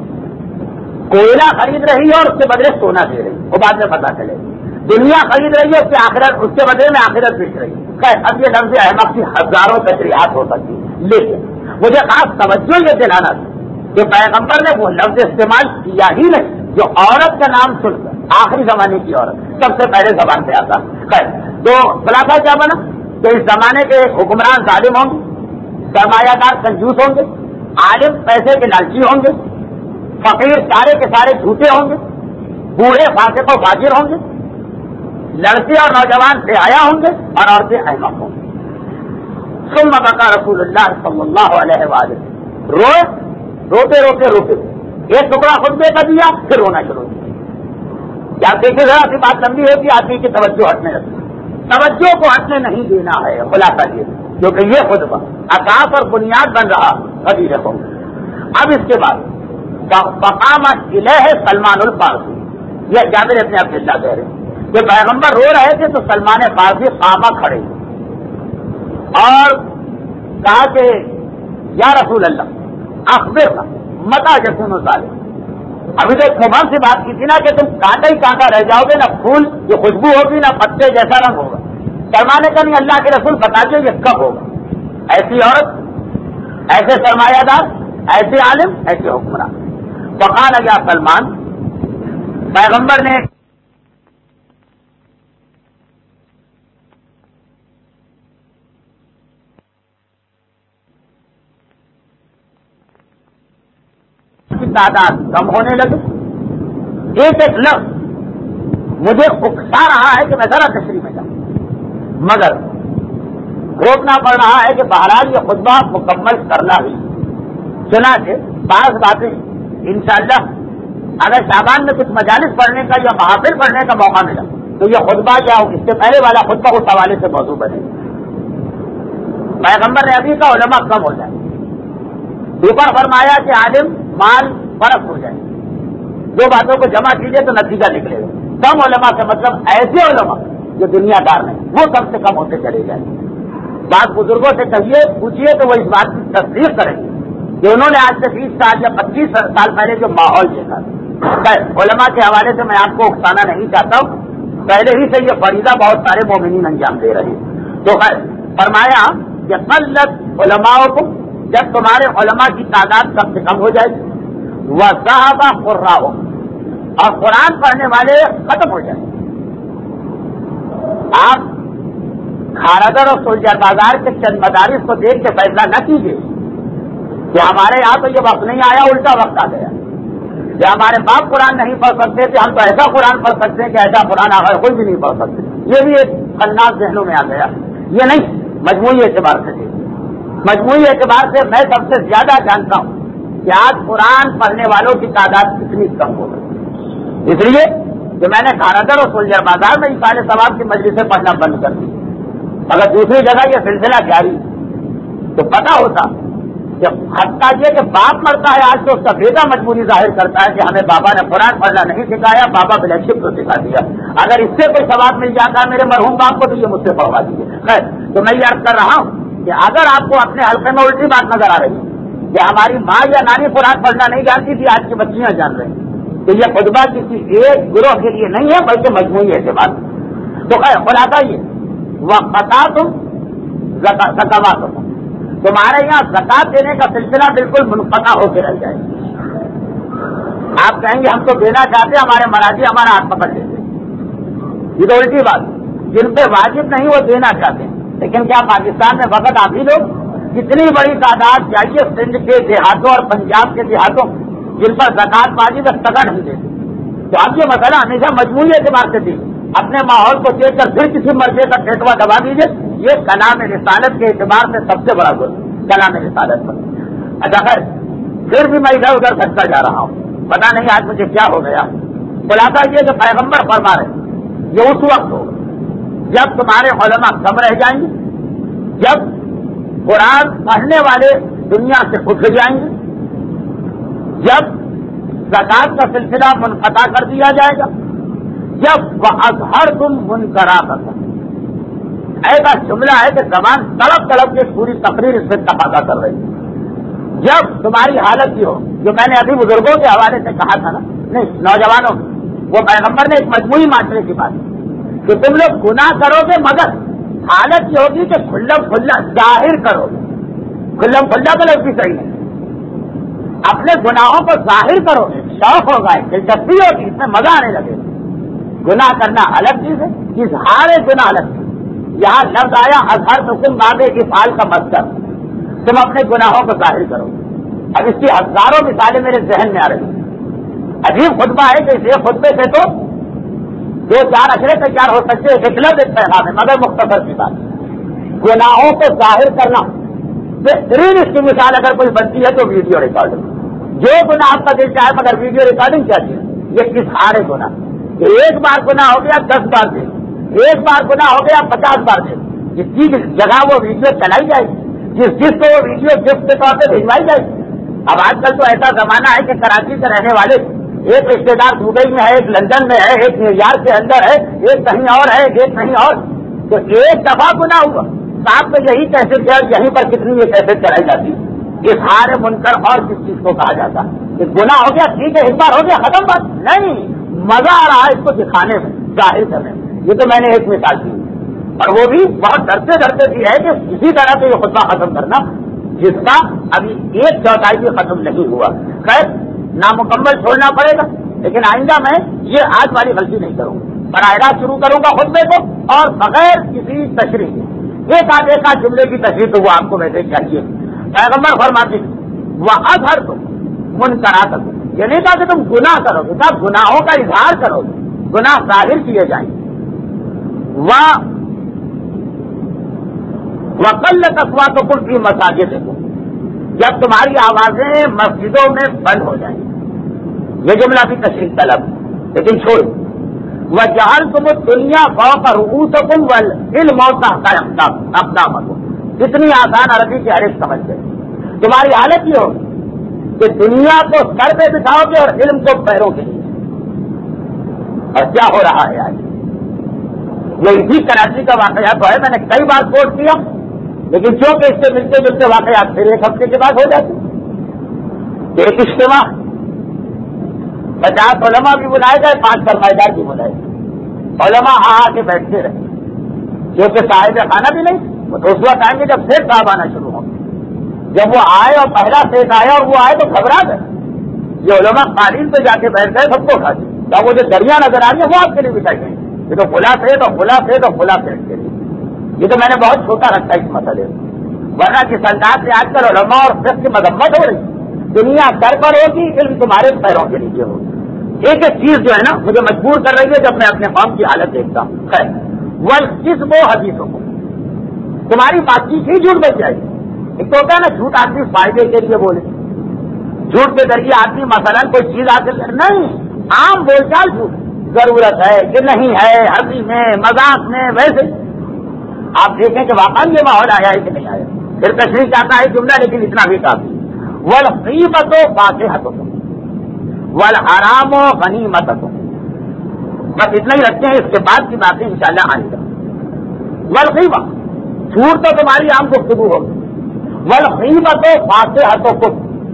کوئلہ خرید رہی ہے اور اس کے بدلے سونا دے رہی, وہ بعد میں پتا چلے. دنیا خرید رہی ہے اس کے آخرت, اس کے بدلے میں آخرت بیچ رہی ہے. خیر اب یہ لفظ احمق کی ہزاروں تشریحات ہو سکتی ہے, لیکن مجھے خاص توجہ یہ دلانا تھا کہ پیغمبر نے وہ لفظ استعمال کیا ہی نہیں جو عورت کا نام سن کر آخری زمانے کی عورت سب سے پہلے زبان پہ آتا. خیر تو خلاصہ کیا بنا کہ اس زمانے کے حکمران ظالم ہوں گے, سرمایہ دار کنجوس ہوں گے, عالم پیسے کے لالچی ہوں گے, فقیر سارے کے سارے جھوٹے ہوں گے, بوڑھے فاسق و فاجر ہوں گے, لڑکے اور نوجوان بے حیا ہوں گے, اور عورتیں احمق ہوں گی. ثم بقى رسول اللہ صلی اللہ علیہ وآلہ روتے ایک ٹکڑا خطبے کا دیا, پھر رونا شروع کیا. دیکھیے ذرا سی بات لمبی ہوتی ہے, آدمی کی توجہ ہٹنے لگتی. توجہ کو ہٹنے نہیں دینا ہے، خلاصہ یہ، کیونکہ یہ خطبہ اساس اور بنیاد بن رہا غدیر قوم۔ اب اس کے بعد فقام الیہ سلمان الفارسی، یہ جابر ابن عبداللہ کہہ رہے ہیں کہ پیغمبر رو رہے تھے تو سلمان فارسی قامہ کھڑے اور کہا کہ یا رسول اللہ اخبرنا متی یکون ذلک۔ ابھی تو ایک مبہم سی بات کی تھی نا کہ تم کانٹا ہی کانٹا رہ جاؤ گے، نہ پھول کی خوشبو ہوگی نہ پتے جیسا رنگ ہوگا۔ سلمان کا نہیں، اللہ کے رسول بتا دو یہ کب ہوگا؟ ایسی عورت، ایسے سرمایہ دار، ایسے عالم، ایسے حکمران۔ فقال یا سلمان، پیغمبر نے تعداد کم ہونے لگے، ایک ایک لفظ مجھے اکسا رہا ہے کہ میں ذرا تشریح میں جاؤں، مگر روکنا پڑ رہا ہے کہ بہرحال یہ خطبہ مکمل کرنا ہی۔ چنانچہ بعض باتیں انشاءاللہ اگر شعبان میں کچھ مجالس پڑھنے کا یا محافل پڑھنے کا موقع ملا تو یہ خطبہ یا اس سے پہلے والا خطبہ اس حوالے سے موضوع بنے۔ پیغمبر نے ابھی کا علماء کم ہو جائے، اوپر فرمایا کہ عالم مال فرق ہو جائے، دو باتوں کو جمع کیجئے تو نتیجہ نکلے گا۔ کم علماء سے مطلب ایسے علماء جو دنیا دار نہیں، وہ کم سے کم ہوتے چلے جائیں۔ بعض بزرگوں سے کہیے، پوچھیے تو وہ اس بات کی تصدیق کریں گے کہ انہوں نے آج سے 20 سال یا 25 سال پہلے جو ماحول دیکھا۔ خیر، علماء کے حوالے سے میں آپ کو اکسانا نہیں چاہتا ہوں، پہلے ہی سے یہ فریضہ بہت سارے مومنین انجام دے رہے ہیں۔ تو خیر فرمایا کہ قلت علماؤکم، جب تمہارے علماء کی تعداد کم سے کم ہو جائے گی، وذهب قراؤہم، اور قرآن پڑھنے والے ختم ہو جائیں۔ آپ کھارگر اور سولجر بازار کے چند مدارس کو دیکھ کے فیصلہ نہ کیجیے کہ ہمارے یہاں تو یہ وقت نہیں آیا، الٹا وقت آ گیا، کہ ہمارے باپ قرآن نہیں پڑھ سکتے تھے، ہم تو ایسا قرآن پڑھ سکتے ہیں کہ ایسا قرآن آخر کوئی بھی نہیں پڑھ سکتے۔ یہ بھی ایک خناس ذہنوں میں آ گیا۔ یہ نہیں، مجموعی اعتبار سے، مجموعی اعتبار سے میں سب سے زیادہ جانتا ہوں کہ آج قرآن پڑھنے والوں کی تعداد کتنی کم ہو گئی، اس لیے کہ میں نے کھارگر اور سولجر بازار میں انسان ثواب کی مجلسیں پڑھنا بند کر دی۔ اگر دوسری جگہ یہ سلسلہ جاری تو پتا ہوتا کہ حتیٰ یہ کہ باپ مرتا ہے آج تو اس کا بیٹا مجبوری ظاہر کرتا ہے کہ ہمیں بابا نے قرآن پڑھنا نہیں سکھایا، بابا بلیک شپ کو سکھا دیا۔ اگر اس سے کوئی ثواب مل جاتا ہے میرے مرحوم باپ کو تو یہ مجھ سے پڑھوا دیجیے۔ خیر، تو میں یہ عرض کر رہا ہوں کہ اگر آپ کو اپنے حلقے میں الٹی بات نظر آ رہی ہے کہ ہماری ماں یا نانی قرآن پڑھنا نہیں جانتی تھی، آج کی بچیاں جان رہی ہیں، تو یہ خطبہ کسی ایک گروہ کے لیے نہیں ہے بلکہ مجموعی اعتبار۔ تو خیر خلاصہ یہ وقتاتم زکواتکم، تمہارے یہاں زکات دینے کا سلسلہ بالکل منقطع ہو کے رہ جائے۔ آپ کہیں گے ہم تو دینا چاہتے، ہمارے مراجی ہمارا ہاتھ پکڑ لیتے، یہ تو الٹی بات۔ جن پہ واجب نہیں وہ دینا چاہتے، لیکن کیا پاکستان میں وقت آپ ہی لوگ کتنی بڑی تعداد چاہیے سندھ کے دیہاتوں اور پنجاب کے دیہاتوں جن پر زکات واجب تک نہیں دیتے۔ تو اب یہ مسئلہ ہمیشہ مجموعی اعتبار سے تھی، اپنے ماحول کو دیکھ کر پھر کسی مرضے کا ٹیٹوا دبا دیجیے، یہ کلام رسالت کے اعتبار سے سب سے بڑا گل کلام رسالت پر۔ اچھا خیر، پھر بھی میں ادھر ادھر بھٹکتا جا رہا ہوں، پتا نہیں آج مجھے کیا ہو گیا۔ خلاصہ یہ کہ پیغمبر فرما رہے یہ اس وقت ہوگا جب تمہارے علماء کم رہ جائیں گے، جب قرآن پڑھنے والے دنیا سے اٹھ جائیں گے، جب زکات کا سلسلہ منقطع کر دیا جائے گا، جب وَأَظْهَرْتُمْ مُنْكَرَاتَكُمْ، ایسا جملہ ہے کہ زبان تڑپ تڑپ کے پوری تقریر اس سے تقاضا کر رہی ہے۔ جب تمہاری حالت یہ ہو، جو میں نے ابھی بزرگوں کے حوالے سے کہا تھا نا، نہیں نوجوانوں، وہ پیغمبر نے ایک مجموعی معاشرے کی بات کہ تم لوگ گناہ کرو گے مگر حالت یہ ہوگی کہ کھلم کھلا ظاہر کرو گے، کھلم کھلا تو لفظ بھی صحیح ہے، اپنے گناہوں کو ظاہر کرو گے، شوق ہوگا، دلچسپی ہوگی، اس میں مزہ آنے لگے گا۔ گناہ کرنا الگ چیز ہے، اظہار گناہ الگ چیز۔ یہاں لفظ آیا اظہر حکم بابے کی فعال کا مصدر، تم اپنے گناہوں کو ظاہر کرو۔ اب اس کی ہزاروں مثالیں میرے ذہن میں آ رہی ہیں۔ عجیب خطبہ ہے کہ اس خطبے سے تو 2-4 اشرے تیار ہو سکتے، ایک لفظ ایک پیغام ہے، مگر مختصر سی بات، گناہوں کو ظاہر کرنا۔ بہترین اس کی مثال اگر کوئی بنتی ہے تو ویڈیو ریکارڈنگ، جو گناہ آپ کا دل چاہے مگر ویڈیو ریکارڈنگ کیا چیز، یہ کس ہارے گناہ کہ ایک بار گناہ ہو گیا 10 بار دے، ایک بار گناہ ہو گیا 50 بار دے، جس کی جگہ وہ ویڈیو چلائی جائے گی، جس کو وہ ویڈیو گفٹ کے طور پہ بھجوائی جائے گی۔ اب آج کل تو ایسا زمانہ ہے کہ کراچی سے رہنے والے ایک رشتے دار دبئی میں ہے، ایک لندن میں ہے، ایک نیو یارک کے اندر ہے، ایک کہیں اور ہے، ایک کہیں اور، تو ایک دفعہ گناہ ہوا ساتھ میں یہی کیسے کیا، یہیں پر کتنی یہ کیسے چلائی جاتی ہے، اظہار منکر اور کس چیز کو کہا جاتا ہے کہ گناہ ہو گیا ٹھیک ہے، اس بار ہو گیا ختم بات نہیں، مزہ آ رہا ہے اس کو دکھانے میں، ظاہر کرنے میں۔ یہ تو میں نے ایک مثال دی اور وہ بھی بہت ڈرتے ڈرتے بھی ہے کہ اسی طرح سے یہ خطبہ ختم کرنا جس کا ابھی 1/4 بھی ختم نہیں ہوا۔ خیر نامکمل چھوڑنا پڑے گا، لیکن آئندہ میں یہ آج والی غلطی نہیں کروں گا، براہ راست شروع کروں گا خطبے کو اور بغیر کسی تشریح کے ایک آدھ جملے کی تشریح تو وہ آپ کو ویسے چاہیے۔ پیغمبر فرماتے وہ اظہر تم منکرات، یہ نہیں کہا کہ تم گناہ کرو گے، کہا گناہوں کا اظہار کرو گے، گناہ ظاہر کیے جائیں گے۔ وقلت اصواتکم فی مساجدکم، جب تمہاری آوازیں مسجدوں میں بند ہو جائیں، یہ جملہ بھی تشریح طلب لیکن چھوڑو۔ وجعلتم الدنیا فوق رؤوسکم والعلم تحت اقدامکم، اتنی آسان عربی کی ہر ایک سمجھ گئے۔ تمہاری حالت یہ ہوگی کہ دنیا کو سر پہ بٹھاؤ گے اور علم کو پیروں کے نیچے۔ اور کیا ہو رہا ہے آج؟ یہ اسی کراچی کا واقعہ تو ہے، میں نے کئی بار کوٹ کیا، لیکن چونکہ اس سے ملتے جلتے واقعات پھر ایک ہفتے کے بعد ہو جاتے۔ ایک اجتماع 50 علماء بھی بلائے گئے، 5 سرمایہ بھی بلائے گئے، علماء کے بیٹھتے رہے، کیونکہ صاحب خانہ بھی نہیں، وہ تو اس وقت آئیں گے جب سیٹ صاحب آنا شروع ہوں گے۔ جب وہ آئے اور پہلا سیٹ آیا اور وہ آئے تو گھبرا گئے، یہ علماء قالین پہ جا کے بیٹھ گئے، سب کو کھا دی، تب وہ جو دریا نظر آ رہی ہے وہ آپ کے لیے بچائی گئی، یہ تو کھلا سیٹ اور کھلا سیٹ اور کھلا سیٹ کے لیے۔ یہ تو میں نے بہت چھوٹا رکھا اس مسئلے کو، ورنہ جس انداز سے آج کل علماء اور فقہ کی مذمت ہو رہی، دنیا سر پر ہوگی، علم تمہارے پیروں کے نیچے ہوگی۔ ایک ایک چیز جو ہے نا مجھے مجبور کر رہی ہے جب میں اپنے قوم کی حالت دیکھتا ہوں۔ خیر والکذب حدیثوں کو، تمہاری بات چیت ہی جھوٹ بچ جائے گی۔ ایک تو ہوتا ہے نا جھوٹ آدمی فائدے کے لیے بولے، جھوٹ کے ذریعے آدمی مثلاً کوئی چیز حاصل کرے، نہیں، عام بول چال جھوٹ، ضرورت ہے کہ نہیں ہے، ہنسی میں مذاق میں، ویسے آپ دیکھیں کہ واقعی یہ ماحول آیا ہے کہ نہیں آیا، پھر تشریح چاہتا ہے جملہ لیکن اتنا بھی کافی۔ والغیبۃ فاقہۃ والحرام غنیمۃ، بس اتنا ہی رکھتے ہیں، اس کے بعد کی باتیں انشاءاللہ آئیں گا۔ والغیبہ، جھوٹ تو تمہاری عام گفتگو ہوگی، والغیبۃ فاقہۃ،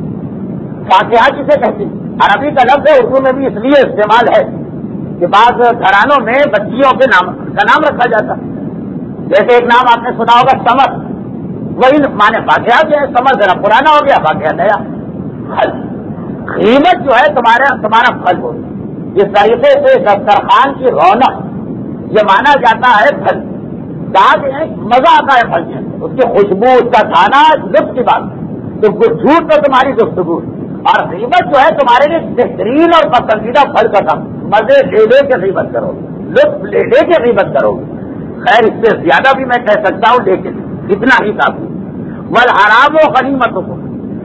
فاقہ کسے کہتے ہیں؟ عربی کا لفظ ہے، اردو میں بھی اس لیے استعمال ہے کہ بعض گھرانوں میں بچیوں کے نام کا نام رکھا جاتا ہے، جیسے ایک نام آپ نے سنا ہوگا سمر، وہی مانے فاقہ جو ہے، سمر ذرا پرانا ہو گیا، فاقہ نیا۔ پھل، قیمت جو ہے تمہارا پھل ہو، جس طریقے سے دسترخوان کی رونق یہ مانا جاتا ہے پھل، کہا مزہ آتا ہے پھل کے، اس کی خوشبو، اس کا کھانا لطف کی بات، تو جھوٹ تو تمہاری گفتگو، اور غیبت جو ہے تمہارے لیے بہترین اور پسندیدہ پھل کا کام، مزے لے لے کے غیبت کرو گے، لطف لے لے کے غیبت کرو گے۔ خیر اس سے زیادہ بھی میں کہہ سکتا ہوں لیکن اتنا ہی کافی۔ والحرام و غنیمتوں کو،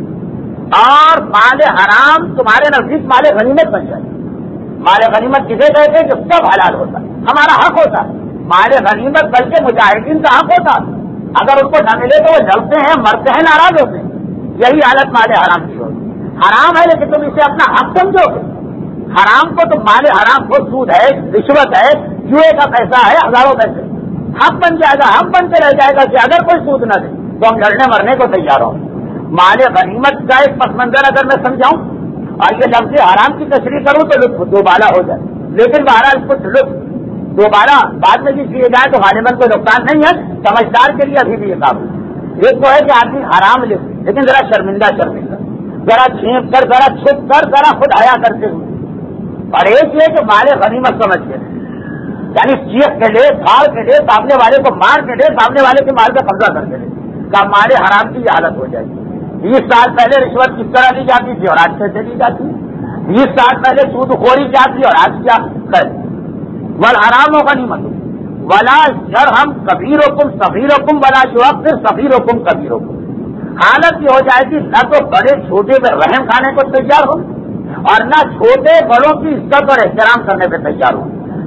اور مال حرام تمہارے نزدیک مال غنیمت بن جائے۔ مال غنیمت کسے کہتے ہیں؟ جو سب حلال ہوتا ہے، ہمارا حق ہوتا ہے، مال غنیمت بلکہ مجاہدین کا حق ہوتا ہے، اگر ان کو نہ ملے تو وہ لڑتے ہیں، مرتے ہیں، ناراض ہوتے ہیں، یہی حالت مال حرام کی ہوتی۔ حرام ہے لیکن تم اسے اپنا حق سمجھو گے، حرام کو تم مال حرام کو، سود ہے، رشوت ہے، جوئے کا پیسہ ہے، ہزاروں پیسے، حق بن جائے گا، حق بن کے رہ جائے گا کہ اگر کوئی سود نہ دے تو ہم لڑنے مرنے کو تیار ہوں۔ مال غنیمت کا ایک پس منظر اگر میں سمجھاؤں اور یہ لفظ حرام کی تشریح کروں تو لطف دوبالا ہو جائے، لیکن بہرحال کچھ لطف دوبارہ بعد میں بھی کیے جائے تو غالباً کوئی نقصان نہیں ہے، سمجھدار کے لیے ابھی بھی یہ قابل۔ ایک تو ہے کہ آدمی حرام لے لیکن ذرا شرمندہ، ذرا چھینپ کر، ذرا چھپ کر، ذرا خود حیا کرتے ہوئے، اور ایک یہ کہ مال غنیمت سمجھ کے، یعنی چیخ کے لے، پھاڑ کے لے، سامنے والے کو مار کے لے، سامنے والے کے مال پہ قبضہ کر کے لے، کا مال حرام کی یہ حالت ہو جائے گی۔ 20 سال پہلے رشوت کس طرح دی جاتی تھی اور آج کیسے دی جاتی ہے؟ 20 سال پہلے سود خوری کیا تھی اور آج کیا؟ والحرام و غنیمت ولا یرحم کبیرکم صغیرکم ولا یؤخر صغیرکم کبیرکم، حالت یہ ہو جائے گی نہ تو بڑے چھوٹے میں رحم کھانے کو تیار ہو اور نہ چھوٹے بڑوں کی عزت اور احترام کرنے پہ تیار ہو،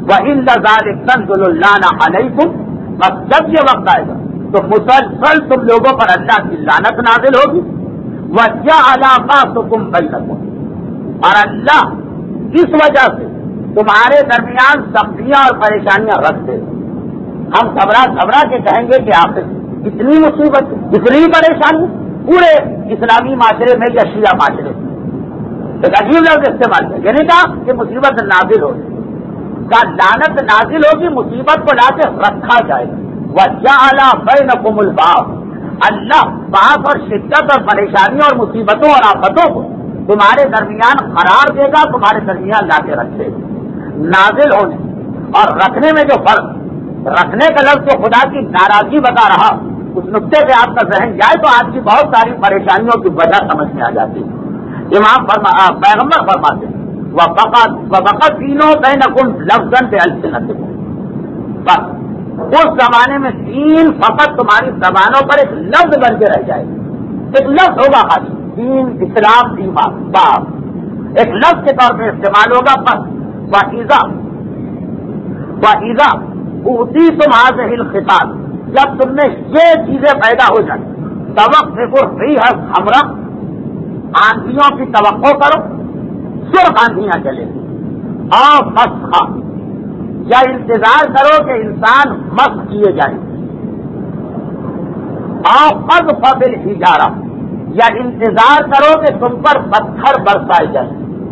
وَإِنَّ ذَلِكَ تَنزِلُ اللَّعْنَ عَلَيْكُمْ، بس جب یہ وقت آئے گا تو مسلسل تم لوگوں پر اللہ کی لعنت نازل ہوگی. وَجَعَلَ بَعْضُكُمْ بَيْنَكُمْ، اور اللہ اس وجہ سے تمہارے درمیان سختیاں اور پریشانیاں رکھ دے. ہم گھبرا کے کہیں گے کہ آخر اتنی مصیبت، اتنی پریشانی پورے اسلامی معاشرے میں یا شیعہ معاشرے میں. ایک عجیب لفظ استعمال کیا، یعنی کہا کہ مصیبت نازل ہوگی، کا لعنت نازل ہوگی، مصیبت کو لا کے رکھا جائے گا. وَجَعَلَ بَيْنَكُمُ الْبَعْضَ، اللہ باس اور شدت اور پریشانیوں اور مصیبتوں اور آفتوں کو تمہارے درمیان قرار دے گا، تمہارے درمیان لا کے رکھے گا. نازل ہونے اور رکھنے میں جو فرق، رکھنے کا لفظ تو خدا کی ناراضگی بتا رہا، اس نقطے پہ آپ کا ذہن جائے تو آپ کی بہت ساری پریشانیوں کی وجہ سمجھ میں آ جاتی ہے. پیغمبر فرماتے ہیں وَبَقَتْ دِينُ بَيْنَكُمْ لَفْظًا بِأَلْسِنَتِكُمْ، بس اس زمانے میں دین فقط تمہاری زبانوں پر ایک لفظ بن کے رہ جائے گا. ایک لفظ ہوگا خالی، دین، اسلام، ایمان، باب ایک لفظ کے طور پہ استعمال ہوگا. بس وَإِذَا أُوتِيتُمْ هَٰذِهِ الْخِصَالَ، جب تم میں یہ چیزیں پیدا ہو جائیں، توقفوا الرِّيحَ الْحَمْرَا، آندھیوں کی توقع کرو، سرخ آندھیاں چلے، اور مسخا، یا انتظار کرو کہ انسان مسخ کیے جائیں، اور قذف بالحجارہ، یا انتظار کرو کہ تم پر پتھر برسائے جائیں،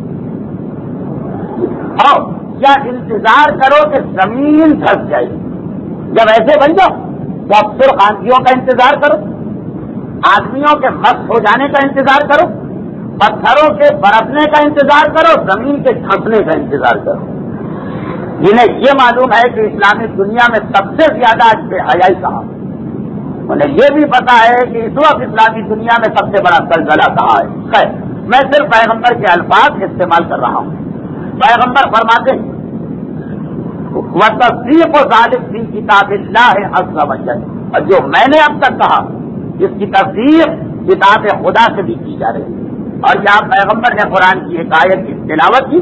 اور یا انتظار کرو کہ زمین دھس جائے. جب ایسے بن جاؤ تو اب سرخ آندھیوں کا انتظار کرو، آدمیوں کے مسخ ہو جانے کا انتظار کرو، پتھروں کے برسنے کا انتظار کرو، زمین کے دھنسنے کا انتظار کرو. جنہیں یہ معلوم ہے کہ اسلامی دنیا میں سب سے زیادہ آج بے حیائی کہاں، انہیں یہ بھی پتا ہے کہ اس وقت اسلامی دنیا میں سب سے بڑا زلزلہ کہاں ہے. خیر، میں صرف پیغمبر کے الفاظ استعمال کر رہا ہوں. پیغمبر فرماتے ہیں وَتَصْدِيقُ ذَلِكَ فِي كِتَابِ اللَّهِ عَزَّ وَجَلَّ، اور جو میں نے اب تک کہا اس کی تصدیق کتاب خدا سے بھی کی جا رہی ہے. اور یہاں پیغمبر نے قرآن کی ایک آیت کی تلاوت کی.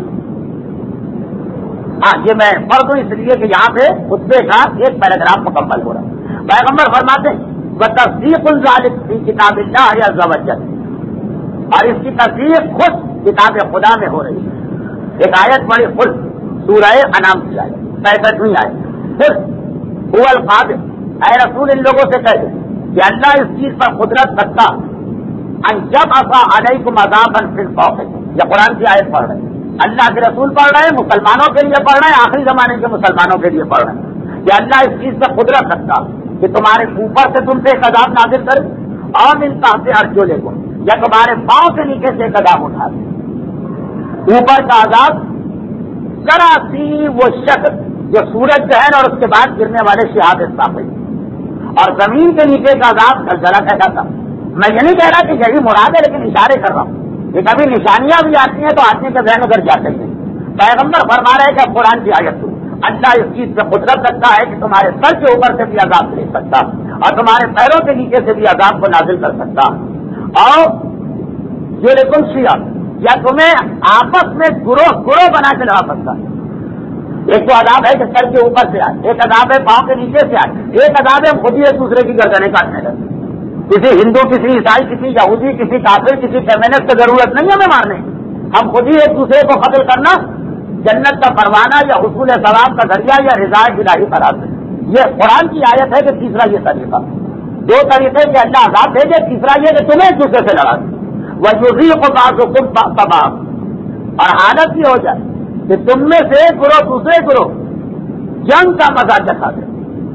یہ میں پڑھ دوں اس لیے کہ یہاں پہ خطبے کا ایک پیراگراف مکمل ہو رہا ہے. پیغمبر فرماتے ہیں وَتَصْدِيقُ ذَلِكَ فِي كِتَابِ اللَّهِ عَزَّ وَجَلَّ، اور اس کی تصدیق خود کتاب خدا میں ہو رہی ہے. ایک آیت بڑی خود سورہ انعام کی آیت 65ویں آیت، خود هو القادر، اے رسول ان لوگوں سے کہہ دیں کہ اللہ اس چیز پر قدرت رکھتا ان يبعث علیکم عذابا فی الفوقکم. یہ قرآن کی آیت پڑھ رہے ہیں، اللہ کے رسول پڑھ رہے ہیں، مسلمانوں کے لیے پڑھ رہے ہیں، آخری زمانے کے مسلمانوں کے لیے پڑھ رہے ہیں کہ اللہ اس چیز پر قدرت رکھتا کہ تمہارے اوپر سے تم سے ایک عذاب نازل کرے، اور من تحت ارجلکم، یا تمہارے پاؤں سے نیچے سے ایک عذاب اٹھا دے. اوپر کا عذاب ذرا سی وہ شکل جو سورج گہن اور اس کے بعد گرنے والے شہاب ثاقب، اور زمین کے نیچے کا عذاب زلزلہ کہتا تھا. میں یہ نہیں کہہ رہا کہ یہی مراد ہے، لیکن اشارے کر رہا ہوں کہ کبھی نشانیاں بھی آتی ہیں تو آدمی کا ذہن ادھر جاتے ہیں. پیغمبر فرما رہے ہیں کہ قرآن کی آیت کو اللہ اس چیز پہ قدرت رکھتا ہے کہ تمہارے سر کے اوپر سے بھی عذاب لے سکتا اور تمہارے پیروں کے نیچے سے بھی عذاب کو نازل کر سکتا، اور یہ لیکن شیعہ یا تمہیں آپس میں گروہ بنا کے لڑا سکتا. ایک تو عذاب ہے کہ سر کے اوپر سے آئے، ایک عذاب ہے پاؤں کے نیچے سے آئے، ایک عذاب ہے خود ہی ایک دوسرے کی گردنیں کاٹنے لگے. کسی ہندو، کسی عیسائی، کسی یہودی، کسی کافر، کسی فیمنسٹ کی ضرورت نہیں ہمیں مارنے، ہم خود ہی ایک دوسرے کو قتل کرنا جنت کا پروانہ یا حصول ثواب کا ذریعہ یا رضا الہی قرار دیں. یہ قرآن کی آیت ہے کہ تیسرا یہ طریقہ، دو طریقے کہ اللہ عذاب بھیجے، تیسرا یہ کہ تمہیں ایک دوسرے سے لڑا دیں. وَيُذِيقُ بَعْضُكُمْ بَعْضًا، اور حالت یہ ہو جائے کہ تم میں سے ایک گروہ دوسرے گروہ جنگ کا مزہ چکھا دے.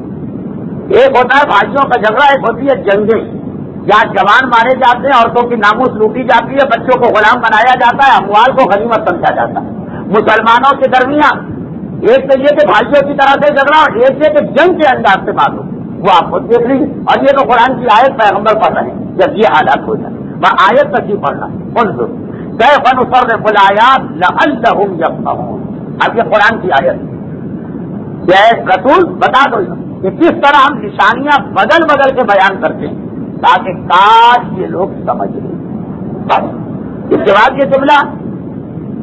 ایک ہوتا ہے بھائیوں کا جھگڑا، ایک ہوتی ہے جنگیں جہاں جوان مارے جاتے ہیں، عورتوں کی ناموس لوٹی جاتی ہے، بچوں کو غلام بنایا جاتا ہے، اموال کو غنیمت سمجھا جاتا ہے. مسلمانوں کے درمیان ایک تو یہ کہ بھائیوں کی طرح سے جھگڑا، اور ایک یہ کہ جنگ کے انداز سے بات ہو، وہ آپ خود دیکھ لیجیے. اور یہ تو قرآن کی آیت پیغمبر پڑھ رہے ہیں. جب یہ حالات ہو جائے میں آیت تک ہی پڑھنا انظر کیف نصرف الآیات لعلہم یفقہون. اب یہ قرآن کی آیت ہے، رسول بتا دو کہ کس طرح ہم نشانیاں بدل بدل کے بیان کرتے ہیں تاکہ کاش یہ لوگ سمجھ لیں. بس اس کے بعد یہ جملہ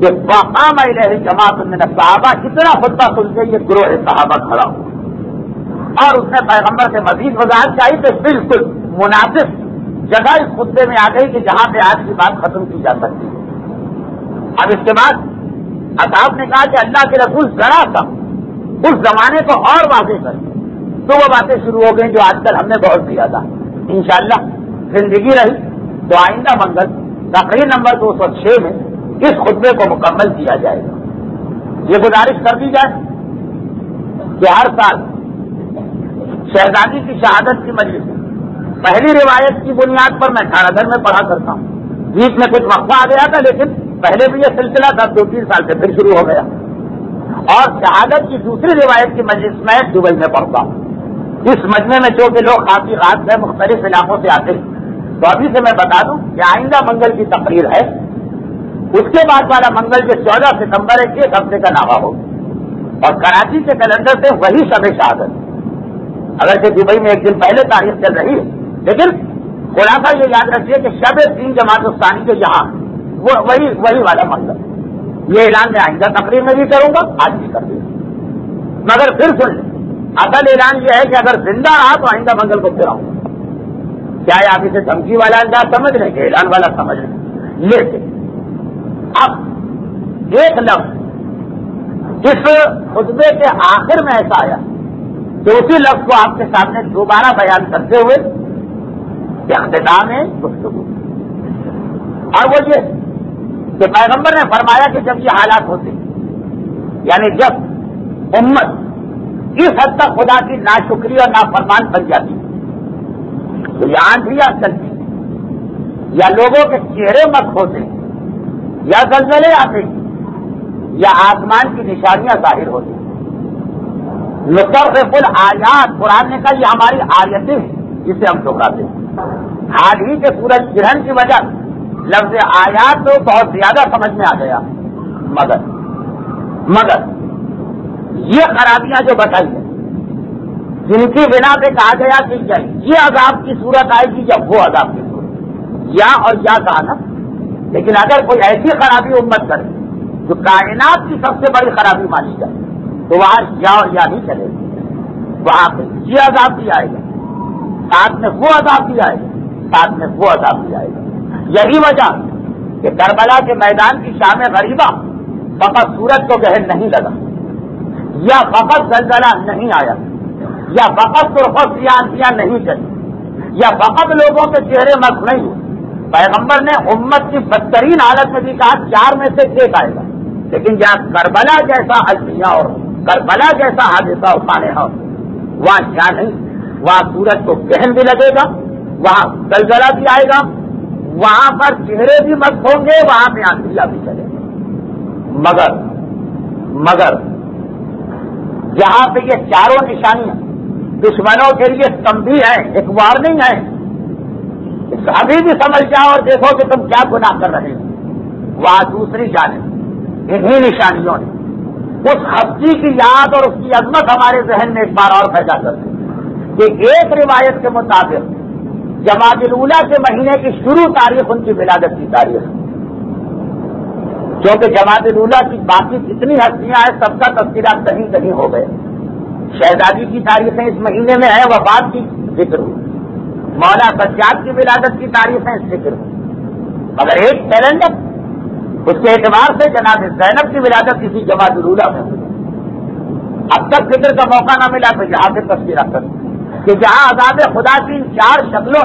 کہ وقام الیہ جماعت من الصحابہ، اتنا خطبہ سن کے یہ گروہ صحابہ کھڑا ہوا اور اس نے پیغمبر سے مزید وضاحت چاہی تو بالکل مناسب جگہ اس خطبے میں آ گئی کہ جہاں پہ آج کی بات ختم کی جا سکتی ہے۔ اب اس کے بعد اصحاب نے کہا کہ اللہ کے رسول ذرا سا اس زمانے کو اور واضح کر، تو وہ باتیں شروع ہو گئی جو آج کل ہم نے بہت کیا تھا۔ انشاءاللہ زندگی رہی تو آئندہ منگل تقریر نمبر 206 میں اس خطبے کو مکمل کیا جائے گا۔ یہ گزارش کر دی جائے کہ ہر سال شہزادی کی شہادت کی مجلس پہلی روایت کی بنیاد پر میں کھانا میں پڑھا کرتا ہوں، بیچ میں کچھ وقفہ آ گیا تھا لیکن پہلے بھی یہ سلسلہ تھا، 2-3 سال سے پھر شروع ہو گیا، اور شہادت کی دوسری روایت کی مجلس میں دبئی میں پڑھتا ہوں۔ اس مجمع میں چونکہ لوگ کافی رات سے مختلف علاقوں سے آتے ہیں، تو ابھی سے میں بتا دوں کہ آئندہ منگل کی تقریر ہے، اس کے بعد والا منگل جو 14 ستمبر ہے، 1 ہفتے کا نامہ ہوگا، اور کراچی کے کیلنڈر سے وہی شب شہادت، اگرچہ دبئی میں ایک دن پہلے تاریخ چل رہی ہے، لیکن خلاصہ یہ یاد رکھیے کہ شب 3 جماعت الثانی کے یہاں وہی والا منگل۔ یہ اعلان میں آئندہ تقریر میں بھی کروں گا، آج بھی کر دوں گا، مگر پھر سن لیں، اصل اعلان یہ ہے کہ اگر زندہ رہا تو آئندہ منگل کو پھر آؤں گا۔ کیا آپ اسے دھمکی والا انداز سمجھ رہے کہ اعلان والا سمجھ رہے؟ لیکن اب ایک لفظ اس خطبے کے آخر میں ایسا آیا کہ اسی لفظ کو آپ کے سامنے دوبارہ بیان کرتے ہوئے اختتام ہے گفتگو، اور وہ یہ کہ پیغمبر نے فرمایا کہ جب یہ حالات ہوتے یعنی جب امت اس حد تک خدا کی ناشکری اور نافرمان بن جاتی تو یا آندھیاں چلتی یا لوگوں کے چہرے مت ہوتے یا زلزلے آتے یا آسمان کی نشانیاں ظاہر ہوتی، نصرف الآیات، قرآن نے کہا یہ ہماری آیتیں ہیں جسے ہم ٹھکراتے ہیں۔ حال ہی کے سورج گرہن کی وجہ لفظ آیات تو بہت زیادہ سمجھ میں آ گیا، مگر یہ خرابیاں جو بتائی ہیں جن کی بنا پہ کہا گیا کہ یہ عذاب کی صورت آئے گی یا وہ عذاب کی صورت، یا اور یا کہا نا، لیکن اگر کوئی ایسی خرابی امت کرے جو کائنات کی سب سے بڑی خرابی مانی جائے تو وہاں یا اور یا نہیں چلے گی، وہاں پہ یہ عذاب بھی آئے گا، ساتھ میں وہ عذاب بھی آئے گا، ساتھ میں وہ عذاب بھی آئے گا۔ یہی وجہ کہ کربلا کے میدان کی شام غریبہ فقط سورج کو گہن نہیں لگا، یا فقط زلزلہ نہیں آیا، یا فقط سرخ سیاہ نہیں چلی، یا فقط لوگوں کے چہرے مس نہیں ہوئے۔ پیغمبر نے امت کی بدترین حالت میں بھی کہا 4 میں سے 1 آئے گا، لیکن جہاں کربلا جیسا المیہ اور کربلا جیسا حادثہ سامنے ہو وہاں کیا نہیں، وہاں سورج کو گہن بھی لگے گا، وہاں زلزلہ بھی آئے گا، وہاں پر چہرے بھی مست ہوں گے، وہاں پہ آندھیاں بھی چلے گا، مگر جہاں پہ یہ چاروں نشانیاں دشمنوں کے لیے تنبیہ ہے، ایک وارننگ ہے، ابھی بھی سمجھ جاؤ اور دیکھو کہ تم کیا گناہ کر رہے ہو، وہاں دوسری جانب انہی نشانیوں نے اس ہستی کی یاد اور اس کی عظمت ہمارے ذہن میں ایک بار اور پیدا کر دی کہ ایک روایت کے مطابق جمادی الاولیٰ کے مہینے کی شروع تاریخ ان کی ولادت کی تاریخ، کیونکہ جمادی الاولیٰ کی باقی جتنی ہستیاں ہیں سب کا تذکرہ کہیں کہیں ہو گئے، شہزادی کی تاریخیں اس مہینے میں ہیں، وفات کی ذکر ہوئی، مولا سجاد کی ولادت کی تاریخیں ذکر ہوئی، مگر ایک کیلنڈر اس کے اعتبار سے جناب زینب کی ولادت کسی جمادی الاولیٰ میں ہوئی، اب تک ذکر کا موقع نہ ملا تو یہاں سے تذکرہ کر کہ جہاں عذاب خدا کی 4 شکلوں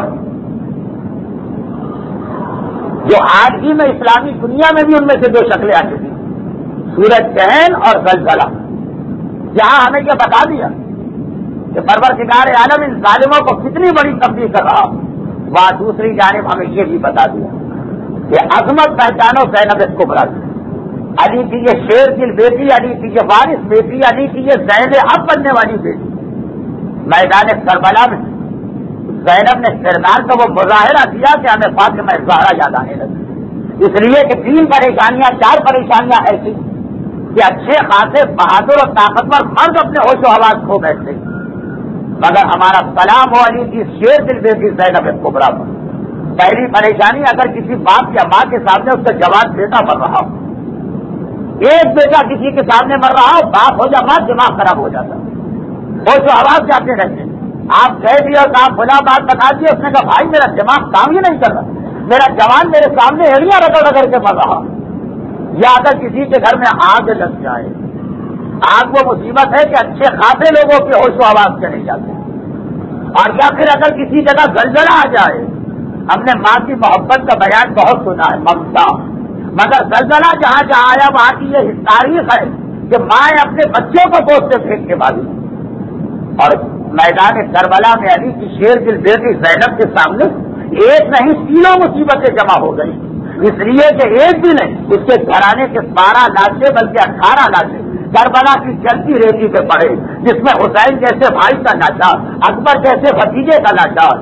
جو آج ہی میں اسلامی دنیا میں بھی ان میں سے 2 شکلیں آ چکی، سورج گہن اور زلزلہ، جہاں ہمیں یہ بتا دیا کہ پروردگار عالم ان ظالموں کو کتنی بڑی تبدیل کر رہا، وہاں دوسری جانب ہمیں یہ بھی بتا دیا کہ عظمت پہچانو زینب کبریٰ کی، علی کی یہ شیر کی بیٹی، علی کی یہ وارث بیٹی، علی کی یہ زین اب بننے والی بیٹی، میدان کربلا میں زینب نے کردار کا وہ مظاہرہ دیا کہ ہمیں فاطمہ زہرا یاد آنے لگی، اس لیے کہ 3 پریشانیاں 4 پریشانیاں ایسی کہ اچھے خاصے بہادر اور طاقتور مرد اپنے ہوش و حواس کھو بیٹھتے، مگر ہمارا سلام ہو علی کی شیر دل بیٹی زینب کبریٰ پر۔ پہلی پریشانی اگر کسی باپ یا ماں کے سامنے اس کا جواب دینا پڑ رہا ہو، ایک بیٹا کسی کے سامنے مر رہا ہو، باپ ہو یا ماں، دماغ خراب ہو جاتا، وہ جو آواز جاتے رہتے ہیں. آپ کہہ دیا کہ آپ فلاں بات بتا دیے، اس نے کہا بھائی میرا دماغ کام ہی نہیں کر رہا، میرا جوان میرے سامنے ایڑیاں رگڑ رگڑ کے مر رہا. یا اگر کسی کے گھر میں آگ لگ جائے، آگ وہ مصیبت ہے کہ اچھے خاصے لوگوں کے ہوش و آواز چلے جاتے ہیں. اور یا پھر اگر کسی جگہ زلزلہ آ جائے، ہم نے ماں کی محبت کا بیان بہت سنا ہے، ممتا، مگر زلزلہ جہاں جہاں آیا وہاں کی یہ تاریخ ہے کہ مائیں اپنے بچوں کو گود سے پھینک کے بھاگی. اور میدان کربلا میں علی کی شیر دل بیٹی زینب کے سامنے ایک نہیں تینوں مصیبتیں جمع ہو گئی، اس لیے کہ ایک بھی نہیں، اس کے گھرانے کے 12 لاشیں بلکہ 18 لاشیں کربلا کی چلتی ریتی پہ پڑے، جس میں حسین جیسے بھائی کا لاچار، اکبر جیسے بھتیجے کا لاچار.